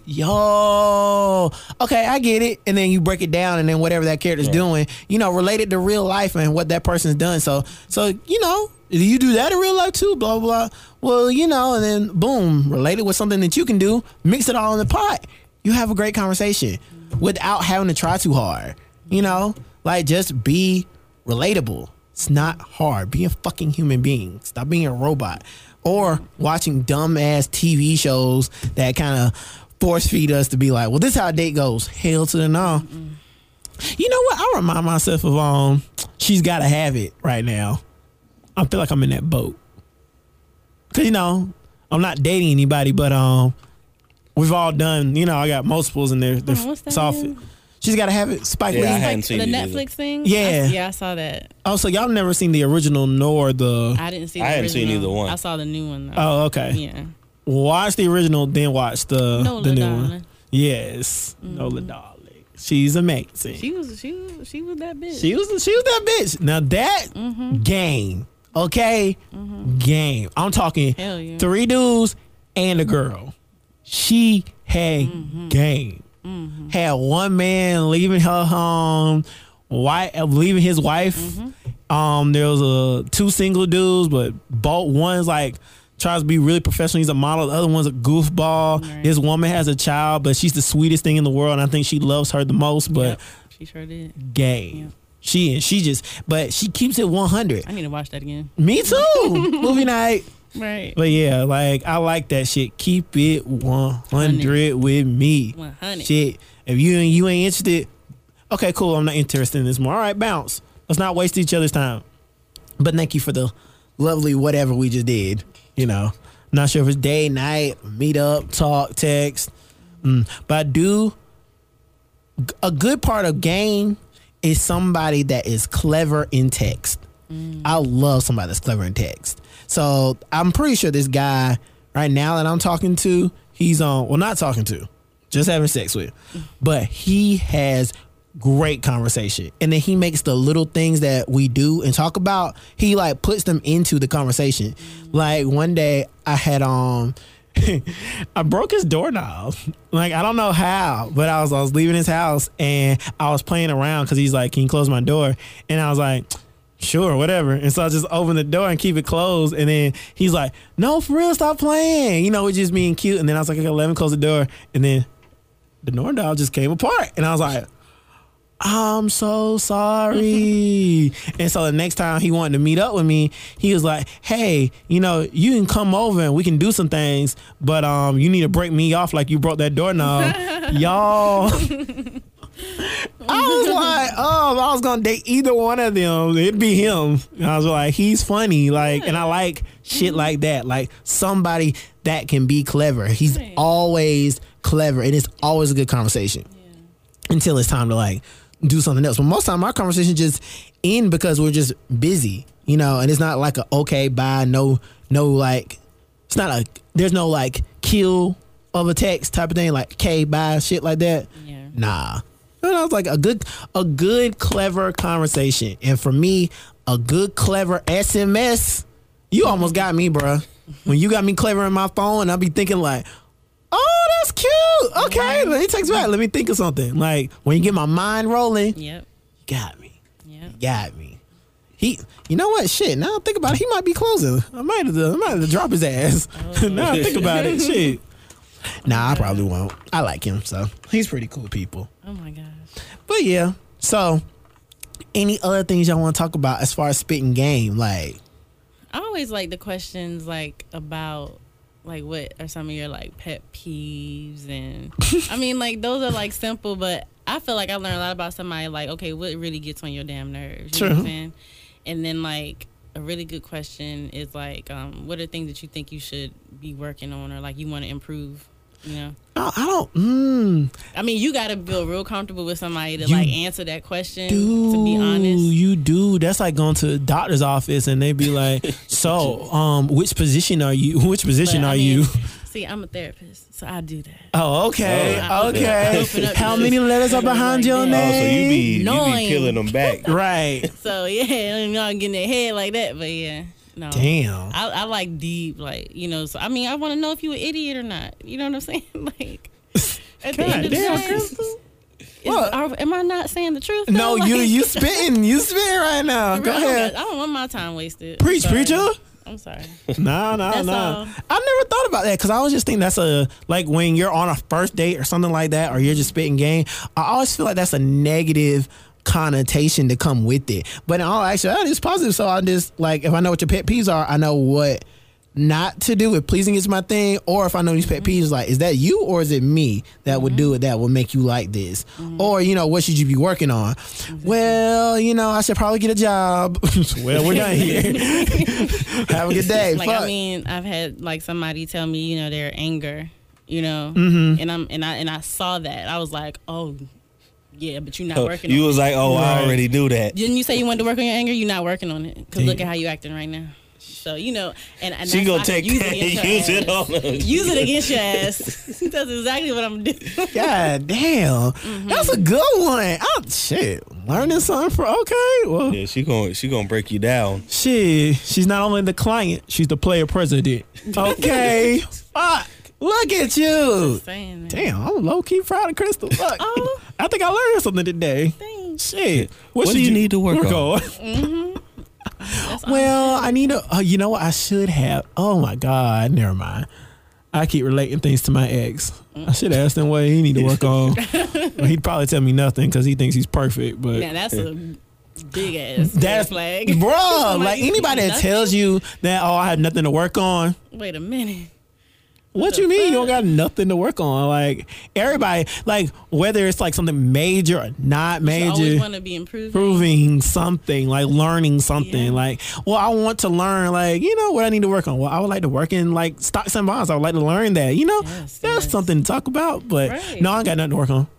Yo. Okay, I get it. And then you break it down, and then whatever that character's Yeah. doing, you know, related to real life and what that person's done. So so you know, do you do that in real life too? Blah blah blah. Well, you know, and then boom, related with something that you can do. Mix it all in the pot. You have a great conversation without having to try too hard. You know, like just be relatable. It's not hard. Be a fucking human being. Stop being a robot. Or watching dumb ass T V shows that kind of force feed us to be like, well, this is how a date goes. Hell to the no. Mm-mm. You know what? I remind myself of um, She's Gotta Have It right now. I feel like I'm in that boat. Cause you know, I'm not dating anybody, but um, we've all done. You know, I got multiples in there. Oh, what's that soft. again? She's Gotta Have It. Spike Yeah, Lee. I hadn't Like seen the it Netflix either. thing. Yeah. I, yeah, I saw that. Oh, so y'all never seen the original nor the? I didn't see. The I hadn't seen original. either one. I saw the new one though. Oh, okay. Yeah. Watch the original, then watch the Nola the new Darling. one. Yes, mm-hmm. Nola Darling. She's amazing. She was she was she was that bitch. She was she was that bitch. Now that mm-hmm. game, okay, mm-hmm. game. I'm talking Hell yeah. three dudes and a girl. She had mm-hmm. game. Mm-hmm. Had one man leaving her home, wife leaving his wife. Mm-hmm. Um, there was a two single dudes, but both one's like tries to be really professional. He's a model. The other one's a goofball. Right. This woman has a child, but she's the sweetest thing in the world. And I think she loves her the most. But yep. She sure did. Game. Yep. She she just, but she keeps it one hundred. I need to watch that again. Me too. Movie night. Right. But yeah, like I like that shit. Keep it one hundred with me. one hundred. Shit. If you ain't you ain't interested, okay, cool. I'm not interested in this more. All right, bounce. Let's not waste each other's time. But thank you for the lovely whatever we just did. You know, not sure if it's day, night, meet up, talk, text. Mm. But I do. A good part of game is somebody that is clever in text. Mm. I love somebody that's clever in text. So I'm pretty sure this guy right now that I'm talking to, he's on, well, not talking to, just having sex with, but he has great conversation. And then he makes the little things that we do and talk about, he like puts them into the conversation. Mm. Like one day I had um I broke his doorknob. Like I don't know how, but I was I was leaving his house and I was playing around because he's like, can you close my door? And I was like, sure, whatever. And so I just open the door and keep it closed. And then he's like, no, for real, stop playing. You know, it's just being cute. And then I was like, okay, let me close the door. And then the doorknob just came apart. And I was like, I'm so sorry. And so the next time he wanted to meet up with me, he was like, hey, you know, you can come over and we can do some things, but um, you need to break me off like you broke that doorknob. Y'all. I was like, oh, if I was gonna date either one of them, it'd be him. And I was like, he's funny, like, and I like shit like that, like somebody that can be clever. He's right. always clever, and it's always a good conversation Yeah. until it's time to like do something else. But most of the time, our conversation just end because we're just busy, you know. And it's not like a okay, bye, no, no, like it's not a there's no like kill of a text type of thing, like okay, bye, shit like that. Yeah. Nah. You know, it's like a good, a good, clever conversation. And for me, a good, clever S M S, you almost got me, bro. When you got me clever in my phone, I'll be thinking like, oh, that's cute. Okay, let me text back. Let me think of something. Like when you get my mind rolling, Yep. you got me. Yep. You got me. He, you know what? Shit. Now I think about it, he might be closing. I might have to, I might have to drop his ass. Oh. Now I think about it. Shit. Nah, I probably won't. I like him, so he's pretty cool people. Oh my gosh. But yeah, so any other things y'all want to talk about as far as spitting game? Like, I always like the questions like about like what are some of your like pet peeves, and I mean like those are like simple, but I feel like I learned a lot about somebody like, okay, what really gets on your damn nerves? You True. know what I'm saying? And then like a really good question is like, um, what are things that you think you should be working on or like you want to improve? You know. I, I don't. Mm, I mean, you got to feel real comfortable with somebody to You like answer that question. do To be honest, you do? That's like going to the doctor's office and they be like, "So, um, which position are you? Which position But, are I mean, you?" See, I'm a therapist, so I do that. Oh, okay, Oh. okay. Open up How to many this. letters are behind Like your that. name? Oh, so you be you be Annoying. killing them back. Right. So yeah, I'm not getting their head like that, but yeah, no. Damn. I, I like deep, like you know. So I mean, I want to know if you an idiot or not. You know what I'm saying? Like at the God end of the damn, day, Crystal. is- What? are- am I not saying the truth? No, though? you Like, you spitting, you spitting right now. I Go don't, ahead. I don't want my time wasted. Preach, I'm sorry. preacher. I'm sorry. No, no, That's no. all. I never thought about that because I always just think that's a like when you're on a first date or something like that, or you're just spitting game. I always feel like that's a negative connotation to come with it. But in all actuality, it's positive. So I just like if I know what your pet peeves are, I know what not to do if pleasing is my thing, or if I know these pet peeves, like is that you or is it me that would do it that would make you like this, or you know what should you be working on? Well, you know I should probably get a job. Well, we're done here. Have a good day. Like Fuck. I mean, I've had like somebody tell me, you know, their anger, you know, Mm-hmm. and I'm and I and I saw that. I was like, oh, yeah, but you're not working. You on was it. like, oh, Right. I already knew that. Didn't you say you wanted to work on your anger? You're not working on it because look Damn. at how you acting right now. So you know, and, and She that's gonna why I take use that it and against use your it ass. on her. Use it against your ass. That's exactly what I'm doing. God damn, that's a good one. Oh shit, learning something for okay. Well, Yeah, she gonna she gonna break you down. shit, she's not only the client, she's the player president. Okay, fuck. Look at you. Saying, man. Damn, I'm low key proud of Crystal. Fuck. Oh. I think I learned something today. Thanks. Shit, What should do you need to work on? That's Well, I need to. Uh, you know what? I should have. Oh my god, never mind. I keep relating things to my ex. I should ask him what he need to work on. Well, he'd probably tell me nothing because he thinks he's perfect. But now that's a big ass that's red flag, bro. Somebody Like anybody that nothing. tells you that, oh, I have nothing to work on. Wait a minute. What the you mean you don't fuck? got nothing to work on? Like everybody, like whether it's like something major or not You always major, want to be improving. proving something, like learning something. Yeah. Like, well, I want to learn, like, you know, what I need to work on. Well, I would like to work in like stocks and bonds. I would like to learn that. You know, Yes, that's yes. something to talk about. But Right. no, I ain't got nothing to work on.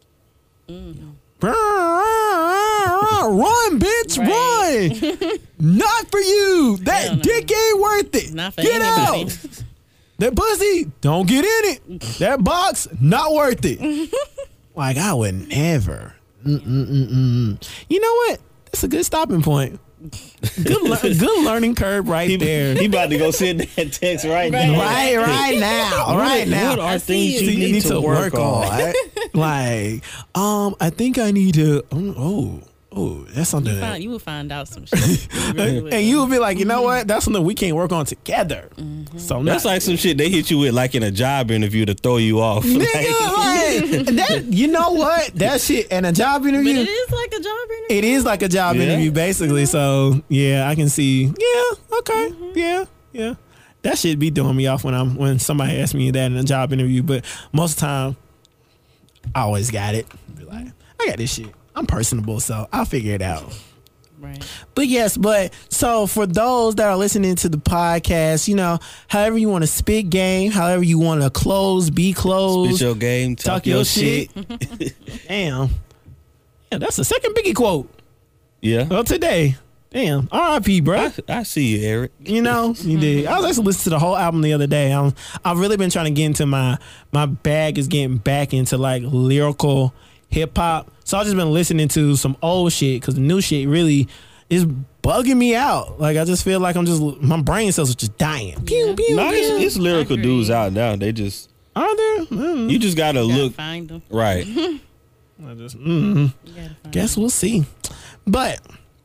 Run, bitch, Right. run! Not for you. That Hell no. dick ain't worth it. Not for Get anybody. out. That pussy, don't get in it. That box, not worth it. Like I would never. Mm-mm-mm-mm. You know what? That's a good stopping point. Good, lear- good learning curve right He, there. he about to go send that text right, Right. now. Right, right now, right now. What are I things see you you. need, to work, on? Like, um, I think I need to. Um, oh, oh, that's something. You, that- find, you will find out some shit. You really will. and you would be like, you know what? That's something we can't work on together. So That's not- like some shit they hit you with, like in a job interview to throw you off. Nigga, Like, like, that, you know what? That shit and a job But interview. it is like a job interview. It is like a job Yeah. interview, basically. So yeah, I can see. Yeah, okay, yeah, yeah. That shit be throwing me off when I'm when somebody asks me that in a job interview. But most of the time, I always got it. Be like, I got this shit. I'm personable, so I'll figure it out. Right. But yes, but so for those that are listening to the podcast, you know, however you want to spit game, however you want to close, be closed, spit your game, talk, talk your, your shit. damn. Yeah, that's the second Biggie quote Yeah. of today. Damn, R I P, bro. I, I see you, Eric. You know, you did. I was actually listening to the whole album the other day. I'm, I've really been trying to get into my my bag is getting back into like lyrical hip hop. So I've just been listening to some old shit because the new shit really is bugging me out. Like I just feel like I'm just my brain cells are just dying. Pew pew No, pew. it's, it's lyrical Agreed. dudes out now. They just Are there? Mm, you just gotta You gotta look find them. right. I just, mm, You gotta find guess we'll see. But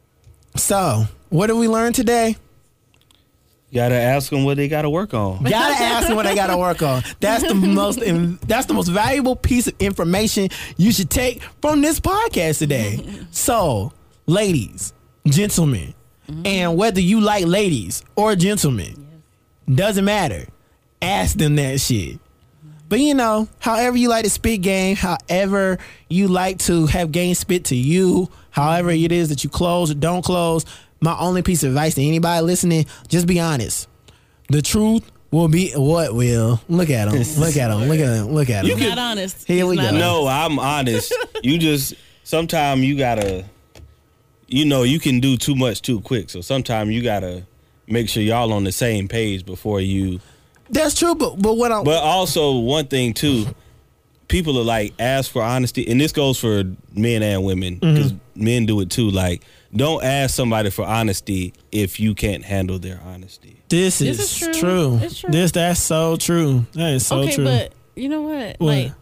so what did we learn today? Gotta ask them what they gotta work on. Gotta ask them what they gotta work on. That's the most. That's the most valuable piece of information you should take from this podcast today. So, ladies, gentlemen, and whether you like ladies or gentlemen, doesn't matter. Ask them that shit. But you know, however you like to spit game, however you like to have game spit to you, however it is that you close or don't close, my only piece of advice to anybody listening, just be honest. The truth Will be what? Will look at him. Look at him. Look at him. Look at him. He's not honest. Here He's we not go. honest. No, I'm honest. You just sometimes you gotta, you know, you can do too much too quick. So sometimes you gotta make sure y'all on the same page before you. That's true, but but what I'm. But also one thing too, people are like ask for honesty, and this goes for men and women because Mm-hmm. men do it too. Like, don't ask somebody for honesty if you can't handle their honesty. This is, This is true. true. It's true. This that's so true. That is so okay, true. but you know what? What? Like,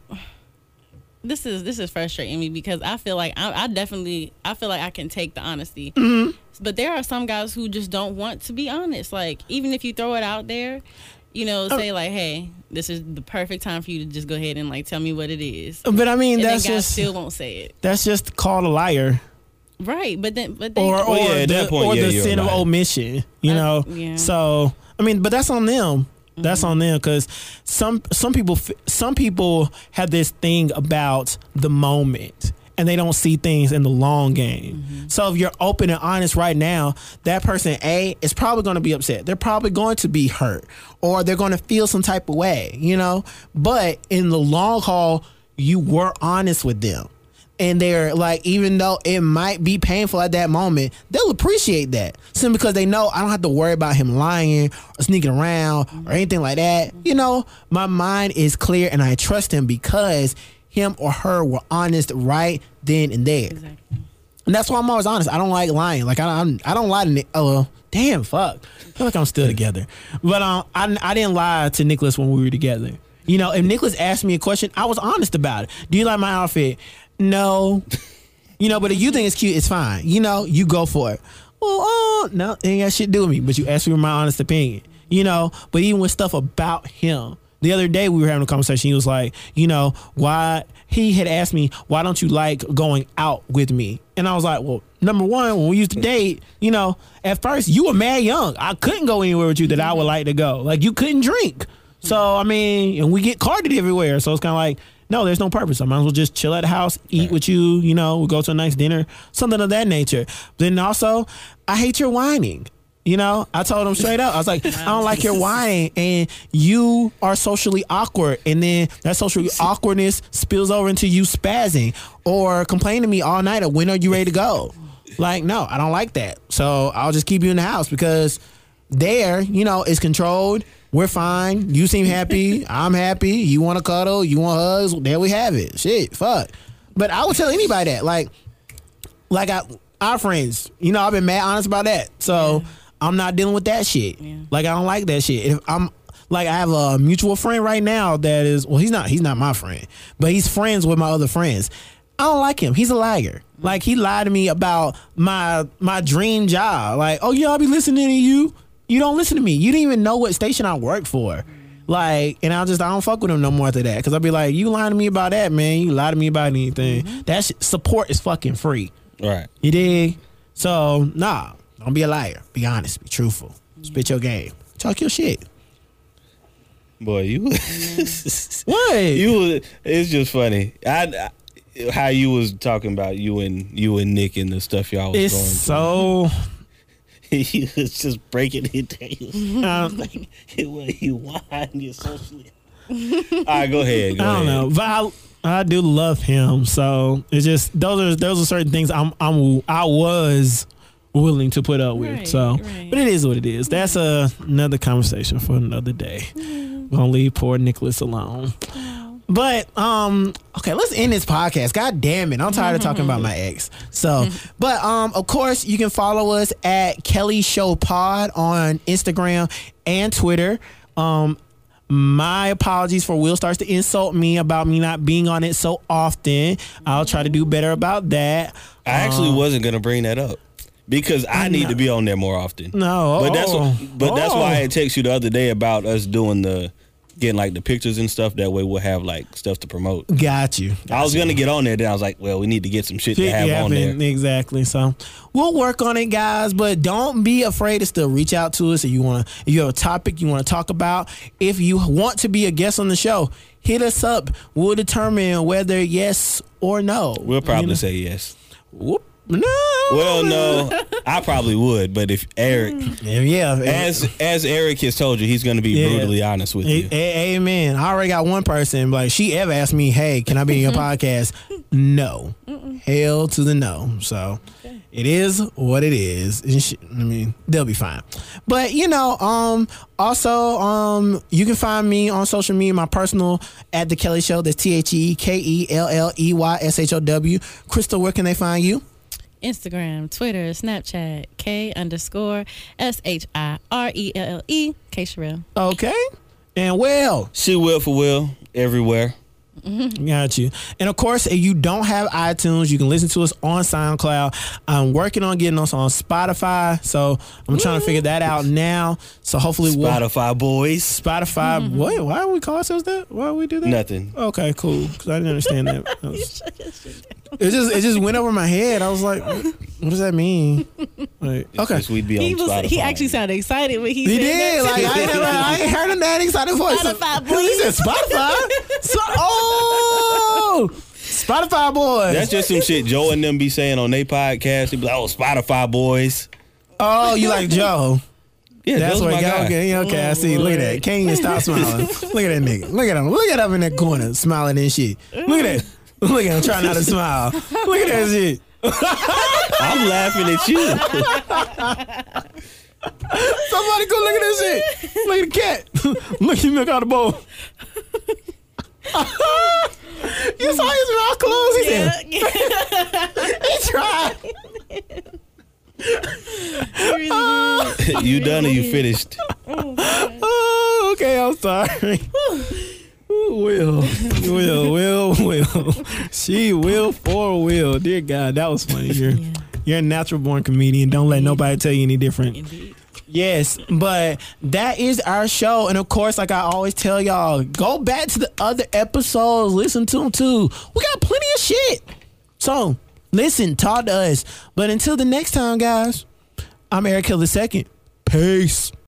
this is this is frustrating me because I feel like I, I definitely I feel like I can take the honesty, Mm-hmm. but there are some guys who just don't want to be honest. Like, even if you throw it out there, you know, Oh. say like, "Hey, this is the perfect time for you to just go ahead and like tell me what it is," But I mean, and that's then guys just still won't say it. that's just called a liar, Right, but then but they, or or Well, yeah, at the, that point, or yeah, the you're sin of right. omission. You Uh, know. yeah. So I mean, but that's on them. That's on them because some some people f- some people have this thing about the moment and they don't see things in the long game. So if you're open and honest right now, that person A is probably going to be upset. They're probably going to be hurt or they're going to feel some type of way, you know. But in the long haul, you were honest with them. And they're like, even though it might be painful at that moment, they'll appreciate that. Simply because they know I don't have to worry about him lying or sneaking around or anything like that. You know, my mind is clear and I trust him because him or her were honest right then and there. exactly. And that's why I'm always honest. I don't like lying. Like, I, I'm, I don't lie to Nick. Oh, damn, fuck. I feel like I'm still together. But um, I, I didn't lie to Nicholas when we were together. You know, if Nicholas asked me a question, I was honest about it. Do you like my outfit? No. You know, but if you think it's cute, it's fine. You know, you go for it. Well, oh, no, it ain't got shit to do with me. But you asked me my honest opinion. You know, but even with stuff about him. The other day we were having a conversation. He was like, you know, why he had asked me, why don't you like going out with me? And I was like, well, number one, when we used to date, you know, at first you were mad young. I couldn't go anywhere with you that I would like to go. Like, you couldn't drink. So, I mean, and we get carded everywhere. So it's kind of like, no, there's no purpose. I might as well just chill at the house, eat Right. with you, you know, we'll go to a nice dinner, something of that nature. Then also, I hate your whining. You know, I told him straight up. I was like, I don't like your whining, and you are socially awkward, and then that social awkwardness spills over into you spazzing or complaining to me all night of when are you ready to go? Like, no, I don't like that. So I'll just keep you in the house because there, you know, it's controlled. We're fine. You seem happy. I'm happy. You want to cuddle. You want hugs. There we have it. Shit, fuck. But I would tell anybody that, like, like I, our friends, you know, I've been mad honest about that. So I'm not dealing with that shit. Yeah. Like, I don't like that shit. If I'm like, I have a mutual friend right now that is, well, he's not, he's not my friend, but he's friends with my other friends. I don't like him. He's a liar. Like, he lied to me about my my dream job. Like, oh yeah, I'll be listening to you. You don't listen to me. You didn't even know what station I work for. Like, and I'll just, I don't fuck with him no more after that. Cause I'll be like, you lying to me about that, man. You lie to me about anything. That shit, support is fucking free. Right. You dig? So, nah, don't be a liar. Be honest. Be truthful. Spit your game. Talk your shit. Boy, you What? you was, it's just funny. I, I how you was talking about you and you and Nick and the stuff y'all was It's going so. through. He was just breaking it down. Um, Like, when you whine, you're socially. All right, go ahead. Go I don't ahead. know, but I, I do love him. So it's just those are those are certain things I'm I'm I was willing to put up with. Right, so, right. but it is what it is. That's a, another conversation for another day. We're gonna leave poor Nicholas alone. But um, okay, let's end this podcast. God damn it, I'm tired of talking about my ex. So, but um, of course, you can follow us at Kelly Show Pod on Instagram and Twitter. Um, my apologies for Will starts to insult me about me not being on it so often. I'll try to do better about that. I actually wasn't gonna bring that up because I need no. to be on there more often. No, but that's oh, what, but that's oh. why I text you the other day about us doing the getting like the pictures and stuff. That way we'll have like stuff to promote. Got you. I was Got gonna you. get on there, then I was like, well, we need to get some shit to Shit have on there. happened, exactly. So we'll work on it, guys. But don't be afraid to still reach out to us if you want to. If you have a topic you want to talk about, if you want to be a guest on the show, hit us up. We'll determine whether yes or no. We'll probably You know? say yes. Whoop. No. Well, no, I probably would, but if Eric, Yeah, yeah. as as Eric has told you, he's going to be Yeah. brutally honest with you. A- a- amen. I already got one person like she ever asked me, "Hey, can I be in your podcast?" No, hell to the no. So it is what it is. And she, I mean, they'll be fine. But you know, um, also, um, you can find me on social media, my personal at the Kelly Show. That's T H E K E L L E Y S H O W. Crystal, where can they find you? Instagram, Twitter, Snapchat, K underscore S H I R E L L E, K Sherelle. Okay, and well. She will for Will everywhere. Got you. And of course, if you don't have iTunes, you can listen to us on SoundCloud. I'm working on getting us on Spotify, so I'm trying to figure that out now. So hopefully, we'll Spotify boys. Spotify. Mm-hmm. Wait, why do we call ourselves that? Why do we do that? Nothing. Okay, cool. Because I didn't understand that. That was- it just it just went over my head. I was like, what, what does that mean? Like, It's okay. just we'd be on He was Spotify. he actually sounded excited when he, He said did. that. Like I ain't, never, I ain't heard him that excited voice. Spotify He boys. said Spotify. So, oh, Spotify boys. That's just some shit Joe and them be saying on their podcast. They be like, "Oh, Spotify boys." Oh, you like Joe? Yeah, That's Joe's what my you guy. okay. Okay, I see. Look at that. Can't even stop smiling. Look at that nigga. Look at him. Look at him in that corner smiling and shit. Look at that. Look at him trying not to smile. Look at that shit. I'm laughing at you. Somebody go look at that shit. Look at the cat. Look at him look out the bowl. You saw his mouth closed. He said, he tried. You done or you finished? Oh, okay. I'm sorry. Will, Will, Will, Will. She will for Will. Dear God, that was funny. You're, Yeah. you're a natural born comedian. Don't let nobody tell you any different. Indeed. Yes, but that is our show. And of course, like I always tell y'all, go back to the other episodes, listen to them too. We got plenty of shit. So listen, talk to us. But until the next time, guys, I'm Eric Hill the Second. Peace.